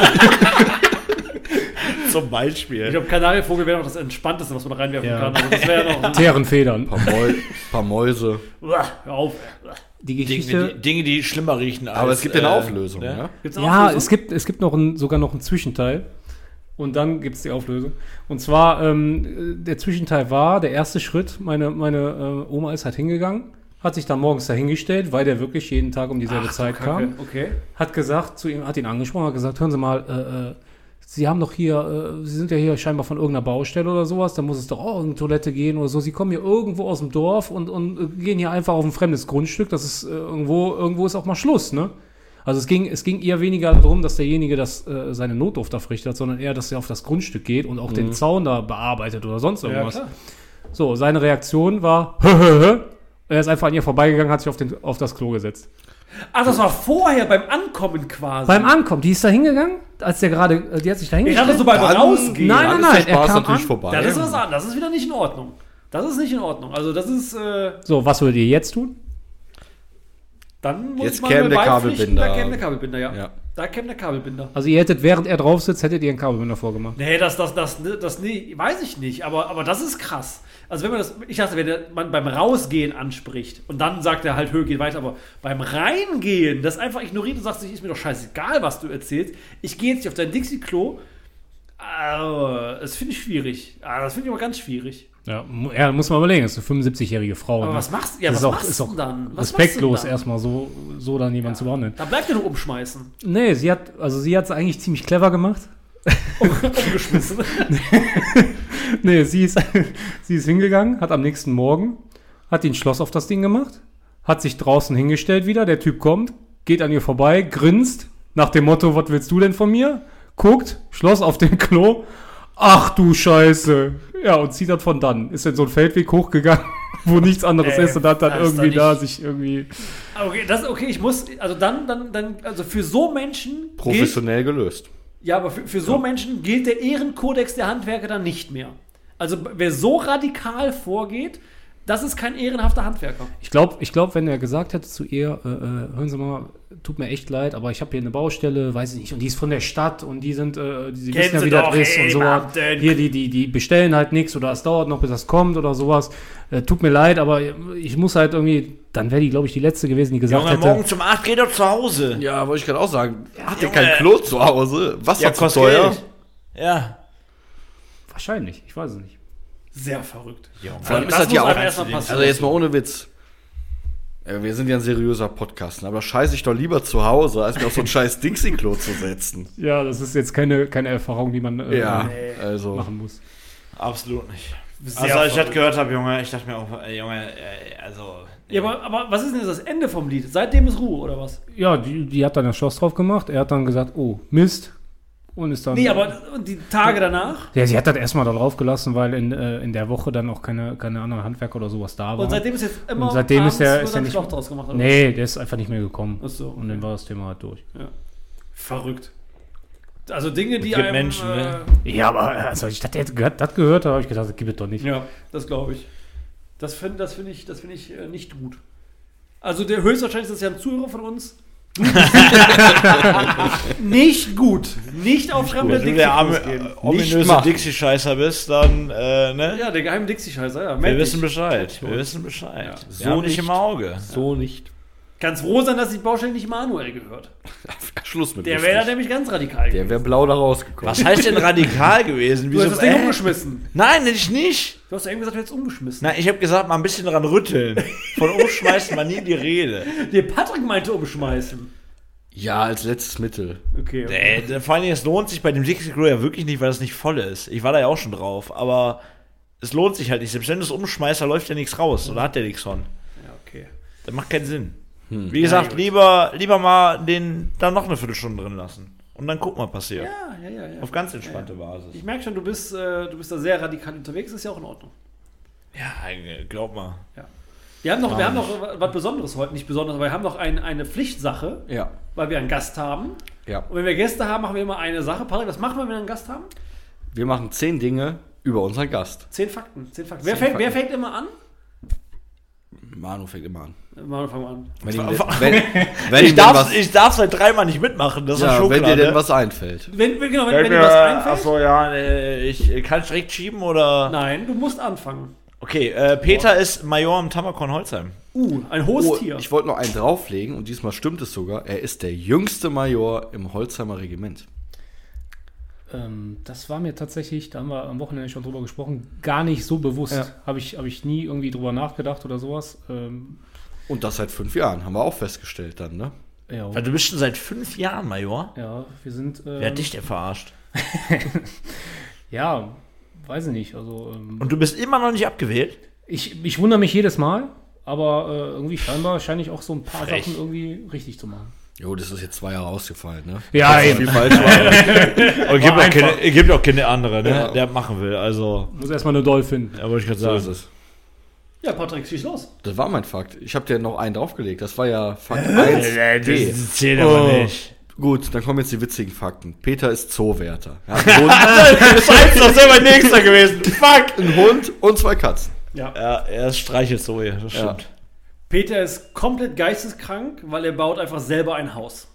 Zum Ich Beispiel. glaube, Kanarienvogel wäre noch das Entspannteste, was man reinwerfen Ja. kann. Also das wäre ja noch. Teerenfedern. Paar, Mäu paar Mäuse. Uah, hör auf. Die Dinge, Geschichte. die, Dinge, die schlimmer riechen als. Aber es gibt ja eine äh, Auflösung, ne? ja? Gibt's eine Ja, Auflösung? es gibt, es gibt noch ein, sogar noch einen Zwischenteil. Und dann gibt es die Auflösung. Und zwar, ähm, der Zwischenteil war, der erste Schritt, meine, meine äh, Oma ist halt hingegangen, hat sich dann morgens dahingestellt, weil der wirklich jeden Tag um dieselbe Ach, du Zeit Kacke. kam. Okay. Hat gesagt, zu ihm, hat ihn angesprochen, hat gesagt, hören Sie mal, äh, äh, Sie haben doch hier, äh, Sie sind ja hier scheinbar von irgendeiner Baustelle oder sowas, da muss es doch auch in eine Toilette gehen oder so. Sie kommen hier irgendwo aus dem Dorf und, und äh, gehen hier einfach auf ein fremdes Grundstück, das ist äh, irgendwo, irgendwo ist auch mal Schluss, ne? Also es ging, es ging eher weniger darum, dass derjenige das, äh, seine Notdurft da verrichtet, sondern eher, dass er auf das Grundstück geht und auch den Zaun da bearbeitet oder sonst Ja, irgendwas. klar. So, seine Reaktion war, hö, hö, hö. Er ist einfach an ihr vorbeigegangen, hat sich auf, den, auf das Klo gesetzt. Ach, das war vorher, beim Ankommen quasi. Beim Ankommen, die ist da hingegangen, als der gerade, äh, die hat sich da ich hingestellt. dachte so beim Dann- Rausgehen. Nein, Dann nein, ist nein, der er Spaß kam natürlich an. vorbei. Das ist was anderes. Das ist wieder nicht in Ordnung. Das ist nicht in Ordnung. Also das ist, äh, So, was würdet ihr jetzt tun? dann muss Jetzt man käme der beipflichten, Kabelbinder. Da käme der Kabelbinder, ja. Ja. Da käme der Kabelbinder. Also ihr hättet, während er drauf sitzt, hättet ihr einen Kabelbinder vorgemacht. Nee, das, das, das, das, nee, weiß ich nicht, aber, aber das ist krass. Also wenn man das, ich dachte, wenn der, man beim Rausgehen anspricht und dann sagt er halt, hö, geht weiter, aber beim Reingehen, das einfach ignoriert und sagt sich, ist mir doch scheißegal, was du erzählst, ich gehe jetzt nicht auf dein Dixie-Klo, äh, das finde ich schwierig. Ah, das finde ich aber ganz schwierig. Ja, mu- ja, muss man überlegen, das ist eine fünfundsiebzigjährige Frau. Aber ne? was machst, ja, Das was ist auch, machst ist du auch denn dann? Was respektlos, machst du denn erstmal so, so dann jemanden zu behandeln. dann? Da bleibt ja nur umschmeißen. Nee, sie hat, also sie hat es eigentlich ziemlich clever gemacht. Umgeschmissen. Nee, sie ist, sie ist hingegangen, hat am nächsten Morgen, hat den Schloss auf das Ding gemacht, hat sich draußen hingestellt wieder, der Typ kommt, geht an ihr vorbei, grinst, nach dem Motto, was willst du denn von mir? Guckt, Schloss auf dem Klo, ach du Scheiße. Ja, und zieht das von dann. Ist in so einen Feldweg hochgegangen, wo nichts anderes Äh, ist und hat dann das ist irgendwie doch da nicht- sich irgendwie... Okay, das, okay, ich muss, also dann, dann, dann, also für so Menschen gilt, Professionell gelöst. ja, aber für, für so Menschen gilt der Ehrenkodex der Handwerker dann nicht mehr. Also wer so radikal vorgeht, das ist kein ehrenhafter Handwerker. Ich glaube, ich glaub, wenn er gesagt hätte zu ihr, äh, äh, hören Sie mal, tut mir echt leid, aber ich habe hier eine Baustelle, weiß ich nicht, und die ist von der Stadt und die sind, äh, die, sie Kennen wissen ja, Sie wie doch, das ist ey, und so. Beamten. Hier, die, die, die bestellen halt nichts oder es dauert noch, bis das kommt oder sowas. Äh, tut mir leid, aber ich muss halt irgendwie, dann wäre die, glaube ich, die Letzte gewesen, die gesagt Junge, hätte. morgen zum acht geht er zu Hause. Ja, wollte ich gerade auch sagen. Hat der Junge. kein Klo zu Hause? Wasser Ja, zu kostet teuer? Geld. Ja. Wahrscheinlich, ich weiß es nicht. Sehr verrückt. Vor allem das ist das muss ja einem auch, erst mal passieren. also jetzt mal ohne Witz. Ja, wir sind ja ein seriöser Podcast, ne? Aber scheiße ich doch lieber zu Hause, als mir auf so ein scheiß Dixie-Klo zu setzen. Ja, das ist jetzt keine, keine Erfahrung, die man äh, Ja, also. machen muss. Absolut nicht. Sehr Also, als ich das verrückt. gehört habe, Junge, ich dachte mir auch, ey, Junge, ey, also. Ja, aber, aber was ist denn jetzt das Ende vom Lied? Seitdem ist Ruhe, oder was? Ja, die, die hat dann das Schloss drauf gemacht. Er hat dann gesagt, oh, Mist. Und ist dann. Nee, aber und die Tage danach? Ja, sie hat das erstmal da drauf gelassen, weil in, äh, in der Woche dann auch keine, keine anderen Handwerker oder sowas da waren. Und seitdem ist jetzt immer Und seitdem ist der- abends ist wird der ein nicht- Schloch draus gemacht. oder Nee, der ist einfach nicht mehr gekommen. Ach so, Und dann war das Thema halt durch. was? Ja. Verrückt. Also Dinge, die gibt einem... Menschen, ne? Ja, aber also ich das jetzt gehört, das gehört habe, habe ich gedacht, das gibt es doch nicht. Ja, das glaube ich. Das finde das find ich, das find ich äh, nicht gut. Also der höchstwahrscheinlich ist das ja ein Zuhörer von uns. Nicht gut. Nicht auf fremde Wenn du der arme, Dixie-Klos gehen. äh, ominöse machen. Dixie-Scheißer bist, dann, äh, ne? Ja, der geheime Dixie-Scheißer, ja. Wir meld wissen dich. Bescheid. Wir wissen Bescheid. Ja. So nicht, nicht im Auge. So nicht. Kannst froh sein, dass die Baustelle nicht Manuel gehört. Schluss mit Der lustig. wäre da nämlich ganz radikal. Der wäre blau da rausgekommen. Was heißt denn radikal gewesen? du hast das Ding äh? umgeschmissen. Nein, ich nicht. Du hast ja eben gesagt, du hättest umgeschmissen. Nein, ich habe gesagt, mal ein bisschen dran rütteln. Von umschmeißen war nie die Rede. Der Patrick meinte umschmeißen. Ja, als letztes Mittel. Okay. okay. Äh, vor allem, es lohnt sich bei dem Dixie-Klo ja wirklich nicht, weil das nicht voll ist. Ich war da ja auch schon drauf, aber es lohnt sich halt nicht. Selbst wenn du es umschmeißt, da läuft ja nichts raus oder hat der nichts von. Ja, okay. Das macht keinen Sinn. Hm. Wie gesagt, lieber, lieber mal den da noch eine Viertelstunde drin lassen. Und dann gucken, was passiert. Ja, ja, ja. ja. Auf ganz entspannte Basis. Ich merke schon, du bist, äh, du bist da sehr radikal unterwegs, ist ja auch in Ordnung. Ja, äh, glaub mal. Wir haben noch, wir haben noch was Besonderes heute, nicht besonders, aber wir haben noch ein, eine Pflichtsache, Ja. weil wir einen Gast haben. Ja. Und wenn wir Gäste haben, machen wir immer eine Sache. Patrick, was machen wir, wenn wir einen Gast haben? Wir machen zehn Dinge über unseren Gast. Zehn Fakten. Zehn Fakten. Wer, Zehn fängt, wer Fakten. fängt immer an? Manu fängt immer an. Manu, fang mal an. Wenn, ihm, wenn, wenn, Ich ihm denn darf, was, ich darf seit dreimal nicht mitmachen, das ist ja, schon wenn klar, dir denn ne? was einfällt. Wenn, wenn- genau, wenn, Fällt wenn dir mir- was einfällt. Achso, ja, äh, ich kann ich direkt schieben oder? Nein, du musst anfangen. Okay, äh, Peter ist Major im Tammerkorn Holzheim. Uh, ein hohes Oh, Tier. ich wollte noch einen drauflegen und diesmal stimmt es sogar. Er ist der jüngste Major im Holzheimer Regiment. Ähm, das war mir tatsächlich, da haben wir am Wochenende schon drüber gesprochen, gar nicht so bewusst. Ja. Habe ich, hab ich nie irgendwie drüber nachgedacht oder sowas. Ähm, Und das seit fünf Jahren, haben wir auch festgestellt dann, ne? ja, Weil du bist schon seit fünf Jahren Major? ja, wir sind. Ähm, Wer hat dich denn verarscht? Ja, weiß ich nicht. Also, ähm, Und du bist immer noch nicht abgewählt? ich, ich wundere mich jedes Mal, aber äh, irgendwie scheinbar scheine ich auch so ein paar Frech. Sachen irgendwie richtig zu machen. Jo, das ist jetzt zwei Jahre ausgefallen, ne? Ja, Viel eben. falsch war. Und gibt auch, einfach. keine, gibt auch keine andere, ne? Ja. Der machen will, also. Muss erstmal eine Doll finden. Ja, wollte ich gerade So ist sagen. es. Ja, Patrick, schieß los. Das war mein Fakt. Ich habe dir noch einen draufgelegt. Das war ja Fakt eins. Äh, D. Das zählt aber Oh. nicht. Gut, dann kommen jetzt die witzigen Fakten. Peter ist Zoowärter. Er hat einen Hund, Scheiße, das wäre mein nächster gewesen. Fuck! einen Hund und zwei Katzen. Ja. Ja, er ist streichelt so, ja, das Ja. stimmt. Peter ist komplett geisteskrank, weil er baut einfach selber ein Haus.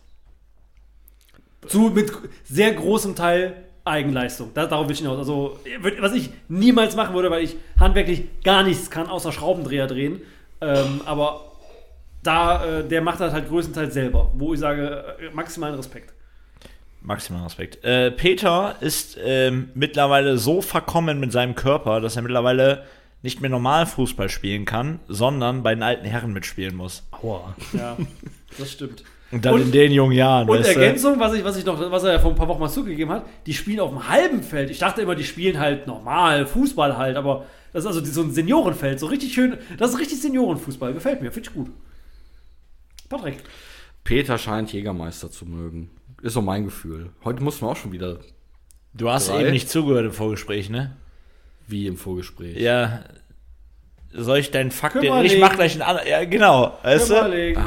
Zu, mit sehr großem Teil Eigenleistung. Da, darauf will ich hinaus. Also, was ich niemals machen würde, weil ich handwerklich gar nichts kann, außer Schraubendreher drehen. Ähm, aber da, äh, der macht das halt größtenteils selber. Wo ich sage, äh, maximalen Respekt. Maximal Respekt. Äh, Peter ist ähm, mittlerweile so verkommen mit seinem Körper, dass er mittlerweile nicht mehr normal Fußball spielen kann, sondern bei den alten Herren mitspielen muss. Aua. Ja, das stimmt. Und dann Und- in den jungen Jahren. Und weißt du? Ergänzung, was ich, was ich noch, was er ja vor ein paar Wochen mal zugegeben hat, die spielen auf dem halben Feld. Ich dachte immer, die spielen halt normal, Fußball halt, aber das ist also so ein Seniorenfeld, so richtig schön, das ist richtig Seniorenfußball, gefällt mir, finde ich gut. Patrick. Peter scheint Jägermeister zu mögen. Ist so mein Gefühl. Heute mussten wir auch schon wieder, Du hast Drei. eben nicht zugehört im Vorgespräch, ne? wie im Vorgespräch. Ja. Soll ich deinen Fakt... Kümmerling. Ich mach gleich einen anderen... Ja, genau. Weißt du? Überlegen.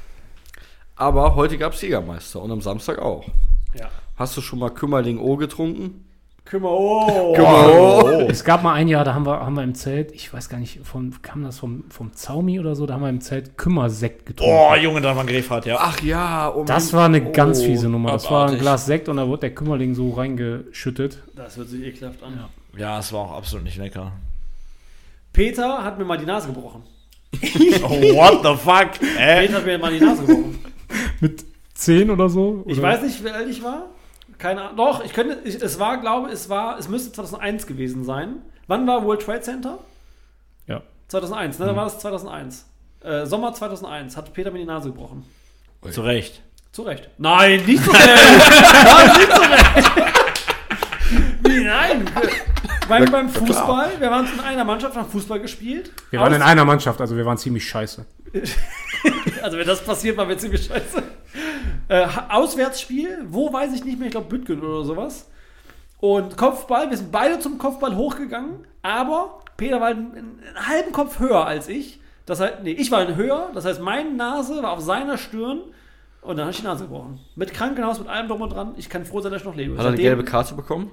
Aber heute gab es Jägermeister und am Samstag auch. Ja. Hast du schon mal Kümmerling O getrunken? Kümmer, oh. Oh. Es gab mal ein Jahr, da haben wir, haben wir im Zelt, ich weiß gar nicht, von, kam das vom, vom Zaumi oder so, da haben wir im Zelt Kümmersekt getrunken. Oh, Junge, da war ein Grefhard, ja. Ach ja, um Das war eine ganz Oh. fiese Nummer. Das war ein abartig. Glas Sekt und da wurde der Kümmerling so reingeschüttet. Das hört sich ekelhaft an. Ja. Ja, es war auch absolut nicht lecker. Peter hat mir mal die Nase gebrochen. Oh, what the fuck? Äh? Peter hat mir mal die Nase gebrochen. Mit zehn oder so? Ich oder? weiß nicht, wie alt ich war. Keine Ahnung. Doch, ich könnte, ich, es war, glaube es war, es müsste zweitausendeins gewesen sein. Wann war World Trade Center? Ja. zweitausendeins, ne? Dann war das zweitausendeins. Äh, Sommer zweitausendeins hat Peter mir die Nase gebrochen. Zu Recht. Zu Recht. Nein, nicht zu Recht. Nein, nicht zu Recht. Wie, nein. Beim, beim Fußball, wir waren in einer Mannschaft, haben Fußball gespielt. Wir waren in einer Mannschaft, also wir waren ziemlich scheiße. Also wenn das passiert, waren wir ziemlich scheiße. Äh, Auswärtsspiel, wo weiß ich nicht mehr, ich glaube Bütgen oder sowas. Und Kopfball, wir sind beide zum Kopfball hochgegangen, aber Peter war einen, einen halben Kopf höher als ich. Das heißt, nee, ich war höher, das heißt, meine Nase war auf seiner Stirn und dann habe ich die Nase gebrochen. Mit Krankenhaus, mit allem drum und dran. Ich kann froh sein, dass ich noch lebe. Hat er eine Seitdem- gelbe Karte bekommen?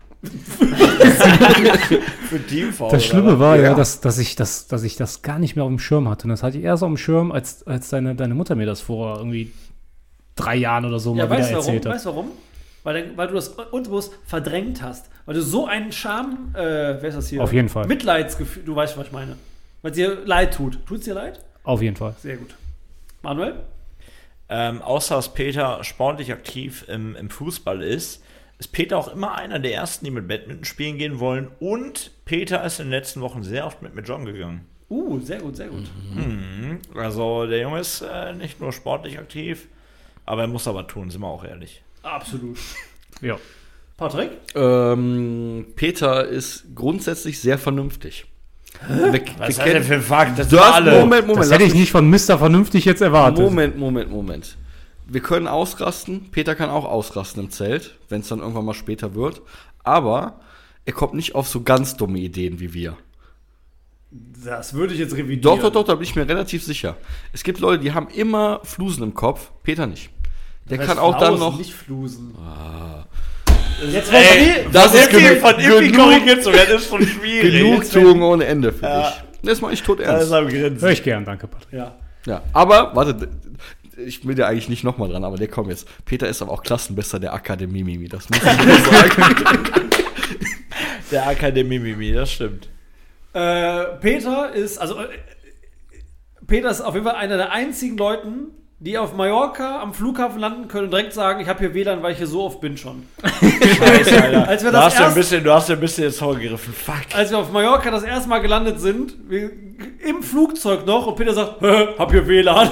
Für Teamfoul. Das Schlimme war ja, Ja. dass, dass, ich das, dass ich das gar nicht mehr auf dem Schirm hatte. Und das hatte ich erst auf dem Schirm, als, als deine, deine Mutter mir das vor irgendwie drei Jahren oder so Ja, mal wieder weißt du warum? erzählt hat. Weißt du warum? Weil, weil du das unbewusst verdrängt hast. Weil du so einen Scham, äh, wer ist das hier? Auf jeden Fall. Mitleidsgefühl, du weißt, was ich meine. Weil es dir leid tut. Tut es dir leid? Auf jeden Fall. Sehr gut. Manuel? Ähm, außer dass Peter sportlich aktiv im, im Fußball ist, ist Peter auch immer einer der Ersten, die mit Badminton spielen gehen wollen. Und Peter ist in den letzten Wochen sehr oft mit mir joggen gegangen. Uh, sehr gut, sehr gut. Mhm. Also der Junge ist äh, nicht nur sportlich aktiv, aber er muss aber tun, sind wir auch ehrlich. Absolut. Ja. Patrick? Ähm, Peter ist grundsätzlich sehr vernünftig. Wir, wir kennen- für ein Fakt? Das Du sind hast, alle. Moment, Moment, Das lass hätte ich mich- nicht von Mister Vernünftig jetzt erwartet. Moment, Moment, Moment. Wir können ausrasten. Peter kann auch ausrasten im Zelt, wenn es dann irgendwann mal später wird. Aber er kommt nicht auf so ganz dumme Ideen wie wir. Das würde ich jetzt revidieren. Doch, doch, doch, da bin ich mir relativ sicher. Es gibt Leute, die haben immer Flusen im Kopf. Peter nicht. Der Das kann heißt auch dann Flausen, noch. Nicht Flusen. Jetzt Ey, das ist Impfi, genug- von Impfi genug- korrigiert zu werden, ist schon schwierig. Genugtuung ohne Ende für Ja. dich. Das mache ich tot Da ernst. ist er am Grinsen. Hör ich gern, danke, Patrick. Ja. Ja, aber, warte, ich will ja eigentlich nicht nochmal dran, aber der kommt jetzt. Peter ist aber auch Klassenbester der Akademie Mimi, das muss ich nur sagen. Der Akademie Mimi, das stimmt. Äh, Peter ist, also äh, Peter ist auf jeden Fall einer der einzigen Leuten, die auf Mallorca am Flughafen landen können und direkt sagen, ich habe hier W L A N, weil ich hier so oft bin schon. Scheiße, Alter. Als wir du, das hast ja ein erst- bisschen, du hast ja ein bisschen ins Horn gegriffen. Fuck. Als wir auf Mallorca das erste Mal gelandet sind, wir, im Flugzeug noch, und Peter sagt, "Hä, hab hier W L A N.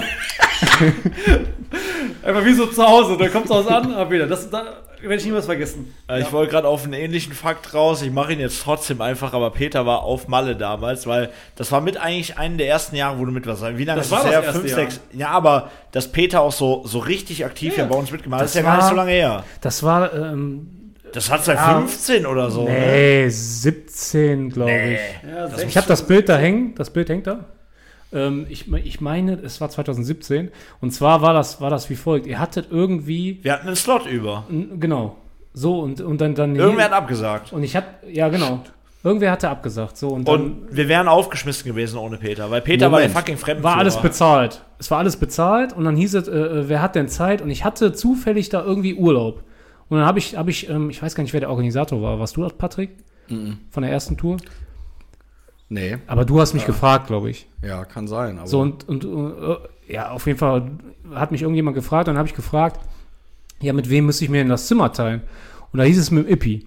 Einfach wie so zu Hause, da kommt was an, hab wieder. Das, da werde ich niemals vergessen. Äh, Ich wollte gerade auf einen ähnlichen Fakt raus. Ich mache ihn jetzt trotzdem einfach, aber Peter war auf Malle damals, weil das war mit eigentlich einen der ersten Jahre, wo du mit warst. Wie lange Das ist war das das her? erste Fünf, Jahr. sechs. Ja, aber dass Peter auch so, so richtig aktiv Ja. ja bei uns mitgemacht hat, Das ist ja gar nicht war- so lange her. Das war, ähm, Das hat seit Ja. fünfzehn oder so. Ne? nee, siebzehn, glaube ich. Ja, Das- Ich habe das Bild da hängen, das Bild hängt da. Ähm, ich, me- ich meine, es war zwanzig siebzehn. Und zwar war das, war das wie folgt. Ihr hattet irgendwie, Wir hatten einen Slot über. n- genau, so und, und dann, dann Irgendwer hat abgesagt. und ich hatte, ja genau, irgendwer hatte abgesagt. So und dann Und wir wären aufgeschmissen gewesen ohne Peter, weil Peter war Moment. der fucking Fremdenführer. war alles bezahlt. Es war alles bezahlt und dann hieß es, äh, äh, wer hat denn Zeit? Und ich hatte zufällig da irgendwie Urlaub. Und dann habe ich, habe ich, ähm, ich weiß gar nicht, wer der Organisator war. Warst du das, Patrick? Von der ersten Tour? Nee, Aber du hast mich gefragt, glaube ich. ja, kann sein. Aber So und, und äh, ja, auf jeden Fall hat mich irgendjemand gefragt, dann habe ich gefragt, ja, mit wem müsste ich mir denn das Zimmer teilen? Und da hieß es mit dem Ippi.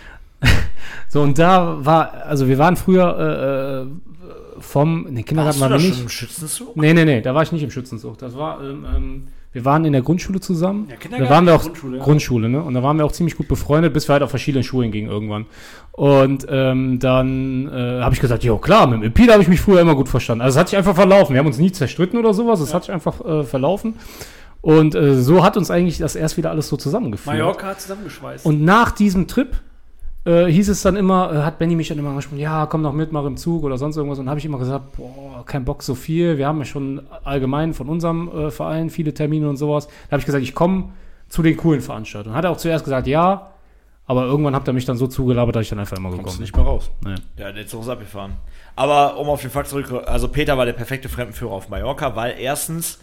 So, und da war, also wir waren früher äh, vom, ne, Kindergarten Warst du waren da wir schon nicht. im Schützenzug? Nee, nee, nee, da war ich nicht im Schützenzug. Das war, ähm, ähm, wir waren in der Grundschule zusammen. Ja, da Kindergarten, waren wir auch Grundschule, Grundschule, ja. ne? Und da waren wir auch ziemlich gut befreundet, bis wir halt auf verschiedene Schulen gingen irgendwann. Und ähm, dann äh, habe ich gesagt, jo klar, mit dem E P, da habe ich mich früher immer gut verstanden. Also es hat sich einfach verlaufen. Wir haben uns nie zerstritten oder sowas, es hat sich einfach äh, verlaufen. Und äh, so hat uns eigentlich das erst wieder alles so zusammengeführt. Mallorca hat zusammengeschweißt. Und nach diesem Trip äh, hieß es dann immer, äh, hat Benny mich dann immer gesprochen, ja, komm doch mit, mach im Zug oder sonst irgendwas. Und dann habe ich immer gesagt, boah, kein Bock so viel. Wir haben ja schon allgemein von unserem äh, Verein viele Termine und sowas. Da habe ich gesagt, ich komme zu den coolen Veranstaltungen. Hat er auch zuerst gesagt, ja, aber irgendwann habt ihr mich dann so zugelabert, dass ich dann einfach immer kommst gekommen du bin. nicht mehr raus. Nee. Ja, der Zug ist abgefahren. Aber um auf den Fakt zurück, also Peter war der perfekte Fremdenführer auf Mallorca, weil erstens,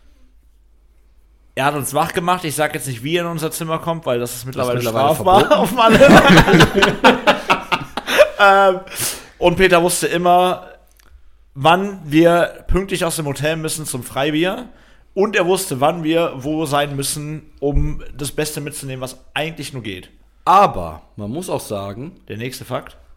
er hat uns wach gemacht. Ich sag jetzt nicht, wie er in unser Zimmer kommt, weil das ist mittlerweile, Das ist mittlerweile strafbar auf Malle. ähm, und Peter wusste immer, wann wir pünktlich aus dem Hotel müssen zum Freibier. Und er wusste, wann wir wo sein müssen, um das Beste mitzunehmen, was eigentlich nur geht. Aber man muss auch sagen, Der nächste Fakt.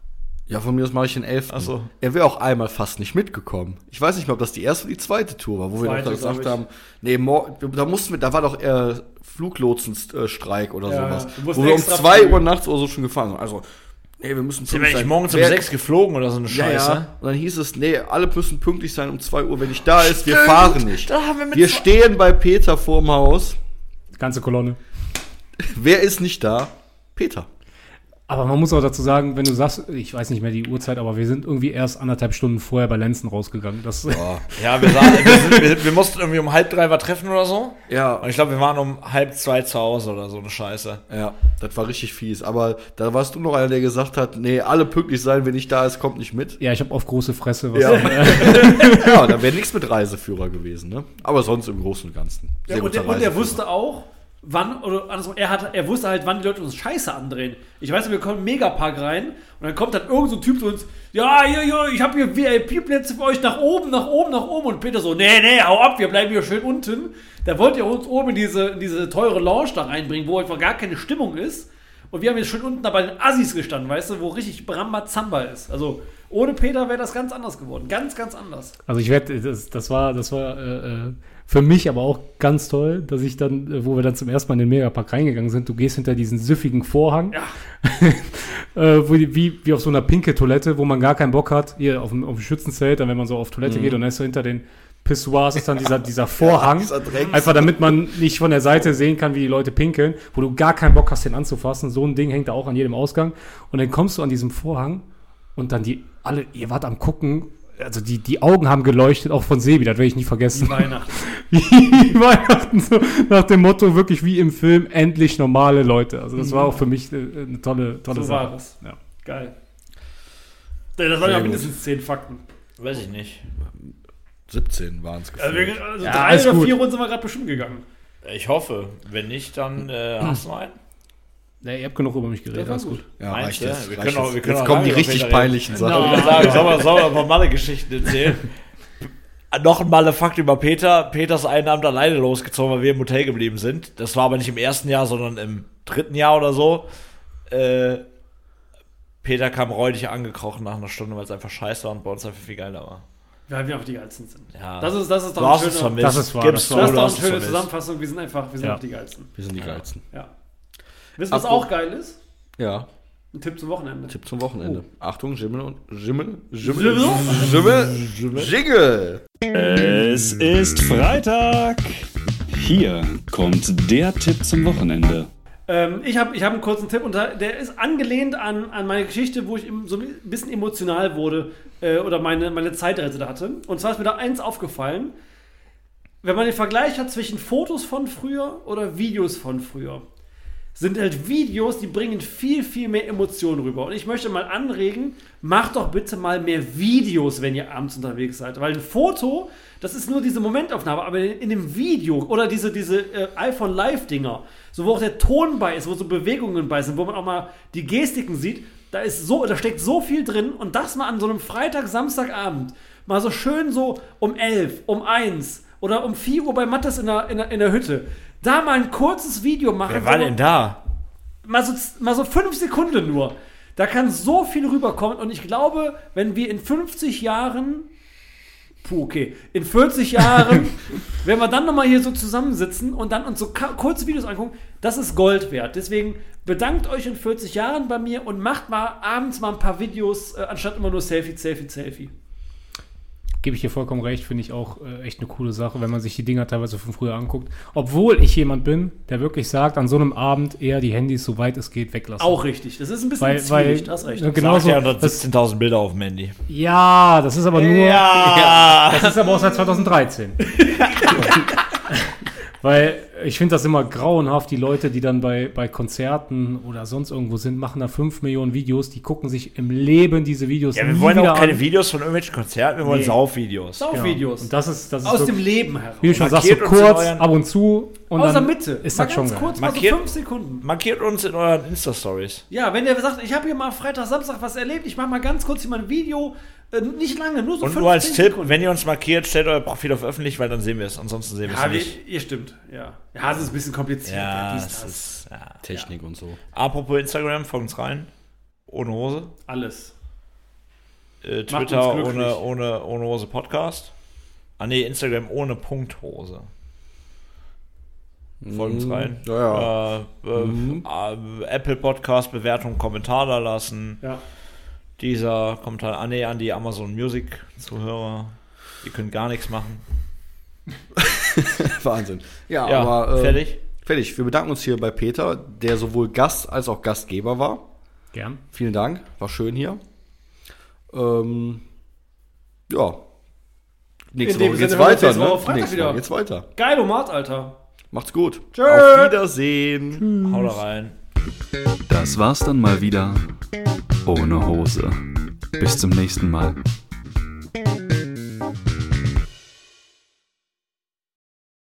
Ja, von mir aus mache ich den elften. Ach so. Er wäre auch einmal fast nicht mitgekommen. Ich weiß nicht mehr, ob das die erste oder die zweite Tour war, wo wir Zweite, doch gesagt glaub ich. haben, nee, mor- da mussten wir, da war doch äh, Fluglotsenstreik oder Ja, sowas. du musst Wo wir um extra zwei fliegen. Uhr nachts oder so schon gefahren sind. Also, nee, wir müssen Sind wir nicht sein. morgens um Wer- sechs geflogen oder so eine Ja, Scheiße? ja. Und dann hieß es, nee, alle müssen pünktlich sein um zwei Uhr. Wenn ich da ist, wir fahren nicht. Da haben wir mit Wir stehen bei Peter vorm Haus. Ganze Kolonne. Wer ist nicht da? Peter. Aber man muss auch dazu sagen, wenn du sagst, ich weiß nicht mehr die Uhrzeit, aber wir sind irgendwie erst anderthalb Stunden vorher bei Lenzen rausgegangen. Das, Ja, wir, sahen, wir, sind, wir, wir mussten irgendwie um halb drei was treffen oder so. Ja, Und ich glaube, wir waren um halb zwei zu Hause oder so eine Scheiße. ja, das war richtig fies. Aber da warst du noch einer, der gesagt hat, nee, alle pünktlich sein, wenn ich da ist, kommt nicht mit. ja, ich habe auf große Fresse was. Ja, ja da wäre nichts mit Reiseführer gewesen, ne? Aber sonst im Großen und Ganzen. Ja, und, der, und er wusste auch, wann, oder andersrum, er, hat, er wusste halt, wann die Leute uns Scheiße andrehen. Ich weiß nicht, wir kommen im Megapark rein und dann kommt dann irgend so ein Typ zu uns, ja, ja, ja, ich habe hier V I P-Plätze für euch nach oben, nach oben, nach oben. Und Peter so, nee, nee, hau ab, wir bleiben hier schön unten. Da wollt ihr uns oben in diese, in diese teure Lounge da reinbringen, wo einfach gar keine Stimmung ist. Und wir haben jetzt schön unten da bei den Assis gestanden, weißt du, wo richtig Brambazamba ist. Also ohne Peter wäre das ganz anders geworden. Ganz, ganz anders. Also ich werde, das, das war, das war äh, äh, für mich aber auch ganz toll, dass ich dann, äh, wo wir dann zum ersten Mal in den Megapark reingegangen sind, du gehst hinter diesen süffigen Vorhang, Ja. äh, wo die, wie, wie auf so einer pinke Toilette, wo man gar keinen Bock hat, hier auf dem, auf dem Schützenzelt, dann wenn man so auf Toilette geht und dann ist so hinter den Pissoirs ist dann dieser, dieser Vorhang, dieser Dreck. einfach damit man nicht von der Seite sehen kann, wie die Leute pinkeln, wo du gar keinen Bock hast, den anzufassen. So ein Ding hängt da auch an jedem Ausgang. Und dann kommst du an diesem Vorhang und dann die alle, ihr wart am gucken, also die, die Augen haben geleuchtet, auch von Sebi, das werde ich nie vergessen. Weihnachten. Wie Weihnachten, so nach dem Motto, wirklich wie im Film, endlich normale Leute. Also das war auch für mich äh, eine tolle, tolle So Sache. war es. Ja. Geil. Ja, das waren Sehr ja gut. mindestens zehn Fakten. Weiß ich nicht. siebzehn waren es Also, wir, gefühlt. also Ja, drei alles oder gut. vier Runden sind wir gerade bestimmt gegangen. Ich hoffe. Wenn nicht, dann äh, hast du noch einen. Nee, ihr habt genug über mich geredet, Das war alles gut. gut. Ja, Meinst reicht du? jetzt. Wir reicht können auch- jetzt. wir können jetzt auch kommen die lange richtig noch peinlichen Ich Sachen. würde sagen, sollen wir, sollen wir ein paar Malle-Geschichten erzählen? Noch ein Malle-Fakt über Peter. Peter ist einen Abend alleine losgezogen, weil wir im Hotel geblieben sind. Das war aber nicht im ersten Jahr, sondern im dritten Jahr oder so. Äh, Peter kam räudig angekrochen nach einer Stunde, weil es einfach scheiße war und bei uns einfach viel geiler war. Weil wir einfach die Geilsten sind. Ja. Das ist, das ist Du doch hast ein es schöner, vermisst. Das ist wahr, Gibst das du, war- das ist du doch hast eine es schöne vermisst. Zusammenfassung. Wir sind einfach, wir sind Ja. auch die Geilsten. Wir sind die Geilsten. Ja. Wisst ihr, was Apropos- auch geil ist? Ja, Ein Tipp zum Wochenende. Tipp zum Wochenende. Achtung, Jimmel und Jimmel, Jimmel? Jimmel, Jimmel, Jingle. Es ist Freitag. Hier kommt der Tipp zum Wochenende. Ähm, ich habe ich hab einen kurzen Tipp und da- der ist angelehnt an, an meine Geschichte, wo ich im- so ein bisschen emotional wurde äh, oder meine, meine Zeitreise hatte. Und zwar ist mir da eins aufgefallen. Wenn man den Vergleich hat zwischen Fotos von früher oder Videos von früher, sind halt Videos, die bringen viel, viel mehr Emotionen rüber. Und ich möchte mal anregen, macht doch bitte mal mehr Videos, wenn ihr abends unterwegs seid. Weil ein Foto, das ist nur diese Momentaufnahme, aber in dem Video oder diese, diese äh, iPhone Live-Dinger, so wo auch der Ton bei ist, wo so Bewegungen bei sind, wo man auch mal die Gestiken sieht, da ist so, da steckt so viel drin und das mal an so einem Freitag, Samstagabend, mal so schön so um elf, um eins oder um vier Uhr bei Mattes in der, in der, in der Hütte, da mal ein kurzes Video machen. Wer war wo- denn da? mal so, mal so fünf Sekunden nur. Da kann so viel rüberkommen und ich glaube, wenn wir in fünfzig Jahren, puh, okay, in vierzig Jahren, wenn wir dann nochmal hier so zusammensitzen und dann uns so ka- kurze Videos angucken, das ist Gold wert. Deswegen bedankt euch in vierzig Jahren bei mir und macht mal abends mal ein paar Videos, äh, anstatt immer nur Selfie, Selfie, Selfie. Gebe ich dir vollkommen recht, finde ich auch äh, echt eine coole Sache, wenn man sich die Dinger teilweise von früher anguckt. Obwohl ich jemand bin, der wirklich sagt, an so einem Abend eher die Handys, soweit es geht, weglassen. Auch richtig. Das ist ein bisschen Weil- ein weil- Zwielicht, hast recht. Ja, genau. Genauso, Sagt ja, das- siebzehntausend Bilder auf dem Handy. Ja, das ist aber nur. Ja. Das ist aber auch seit zweitausenddreizehn. Weil ich finde das immer grauenhaft, die Leute, die dann bei, bei Konzerten oder sonst irgendwo sind, machen da fünf Millionen Videos, die gucken sich im Leben diese Videos Ja, wir nie wollen wieder auch keine an. Videos von irgendwelchen Konzerten, wir wollen Nee. Saufvideos. Saufvideos. Und das ist, das ist Aus wirklich, dem Leben heraus. wie du schon sagst, so Markiert uns in kurz, euren- ab und zu und Aus der dann Mitte. ist mal das schon ganz geil. kurz, mal so Markiert- fünf Sekunden. Markiert uns in euren Insta-Stories. Ja, wenn der sagt, ich habe hier mal Freitag, Samstag was erlebt, ich mache mal ganz kurz hier mal ein Video, äh, nicht lange, nur so Und fünfzehn nur als Tipp, Sekunden. wenn ihr uns markiert, stellt euer Profil auf öffentlich, weil dann sehen wir es. Ansonsten sehen wir es ja, nicht. wir, ihr stimmt, ja. Ja, es ist ein bisschen kompliziert. Ja, dies, es das. ist. Ja. Technik und so. Apropos Instagram, folgt uns rein. Ohne Hose. Alles. äh, Macht Twitter uns glücklich. ohne, ohne, ohne Hose Podcast. Ah nee, Instagram ohne Punkt Hose. Folgt uns rein. Ja, ja. Äh, äh, Mhm. äh, Apple Podcast, Bewertung, Kommentar da lassen. Ja. Dieser Kommentar, ah nee, an die Amazon Music Zuhörer. Ihr könnt gar nichts machen. Wahnsinn. Ja, Ja, aber äh, fertig. fertig. Wir bedanken uns hier bei Peter, der sowohl Gast als auch Gastgeber war. Gern. Vielen Dank, war schön hier. Ähm, ja. Nächste In dem Woche geht's Sinne, wir weiter, sehen uns nächste Woche ne? Freitag Nächste wieder. Woche geht's weiter. Geil, Omat, Alter. Macht's gut. Tschö. Auf Wiedersehen. Hau da rein. Das war's dann mal wieder ohne Hose. Bis zum nächsten Mal.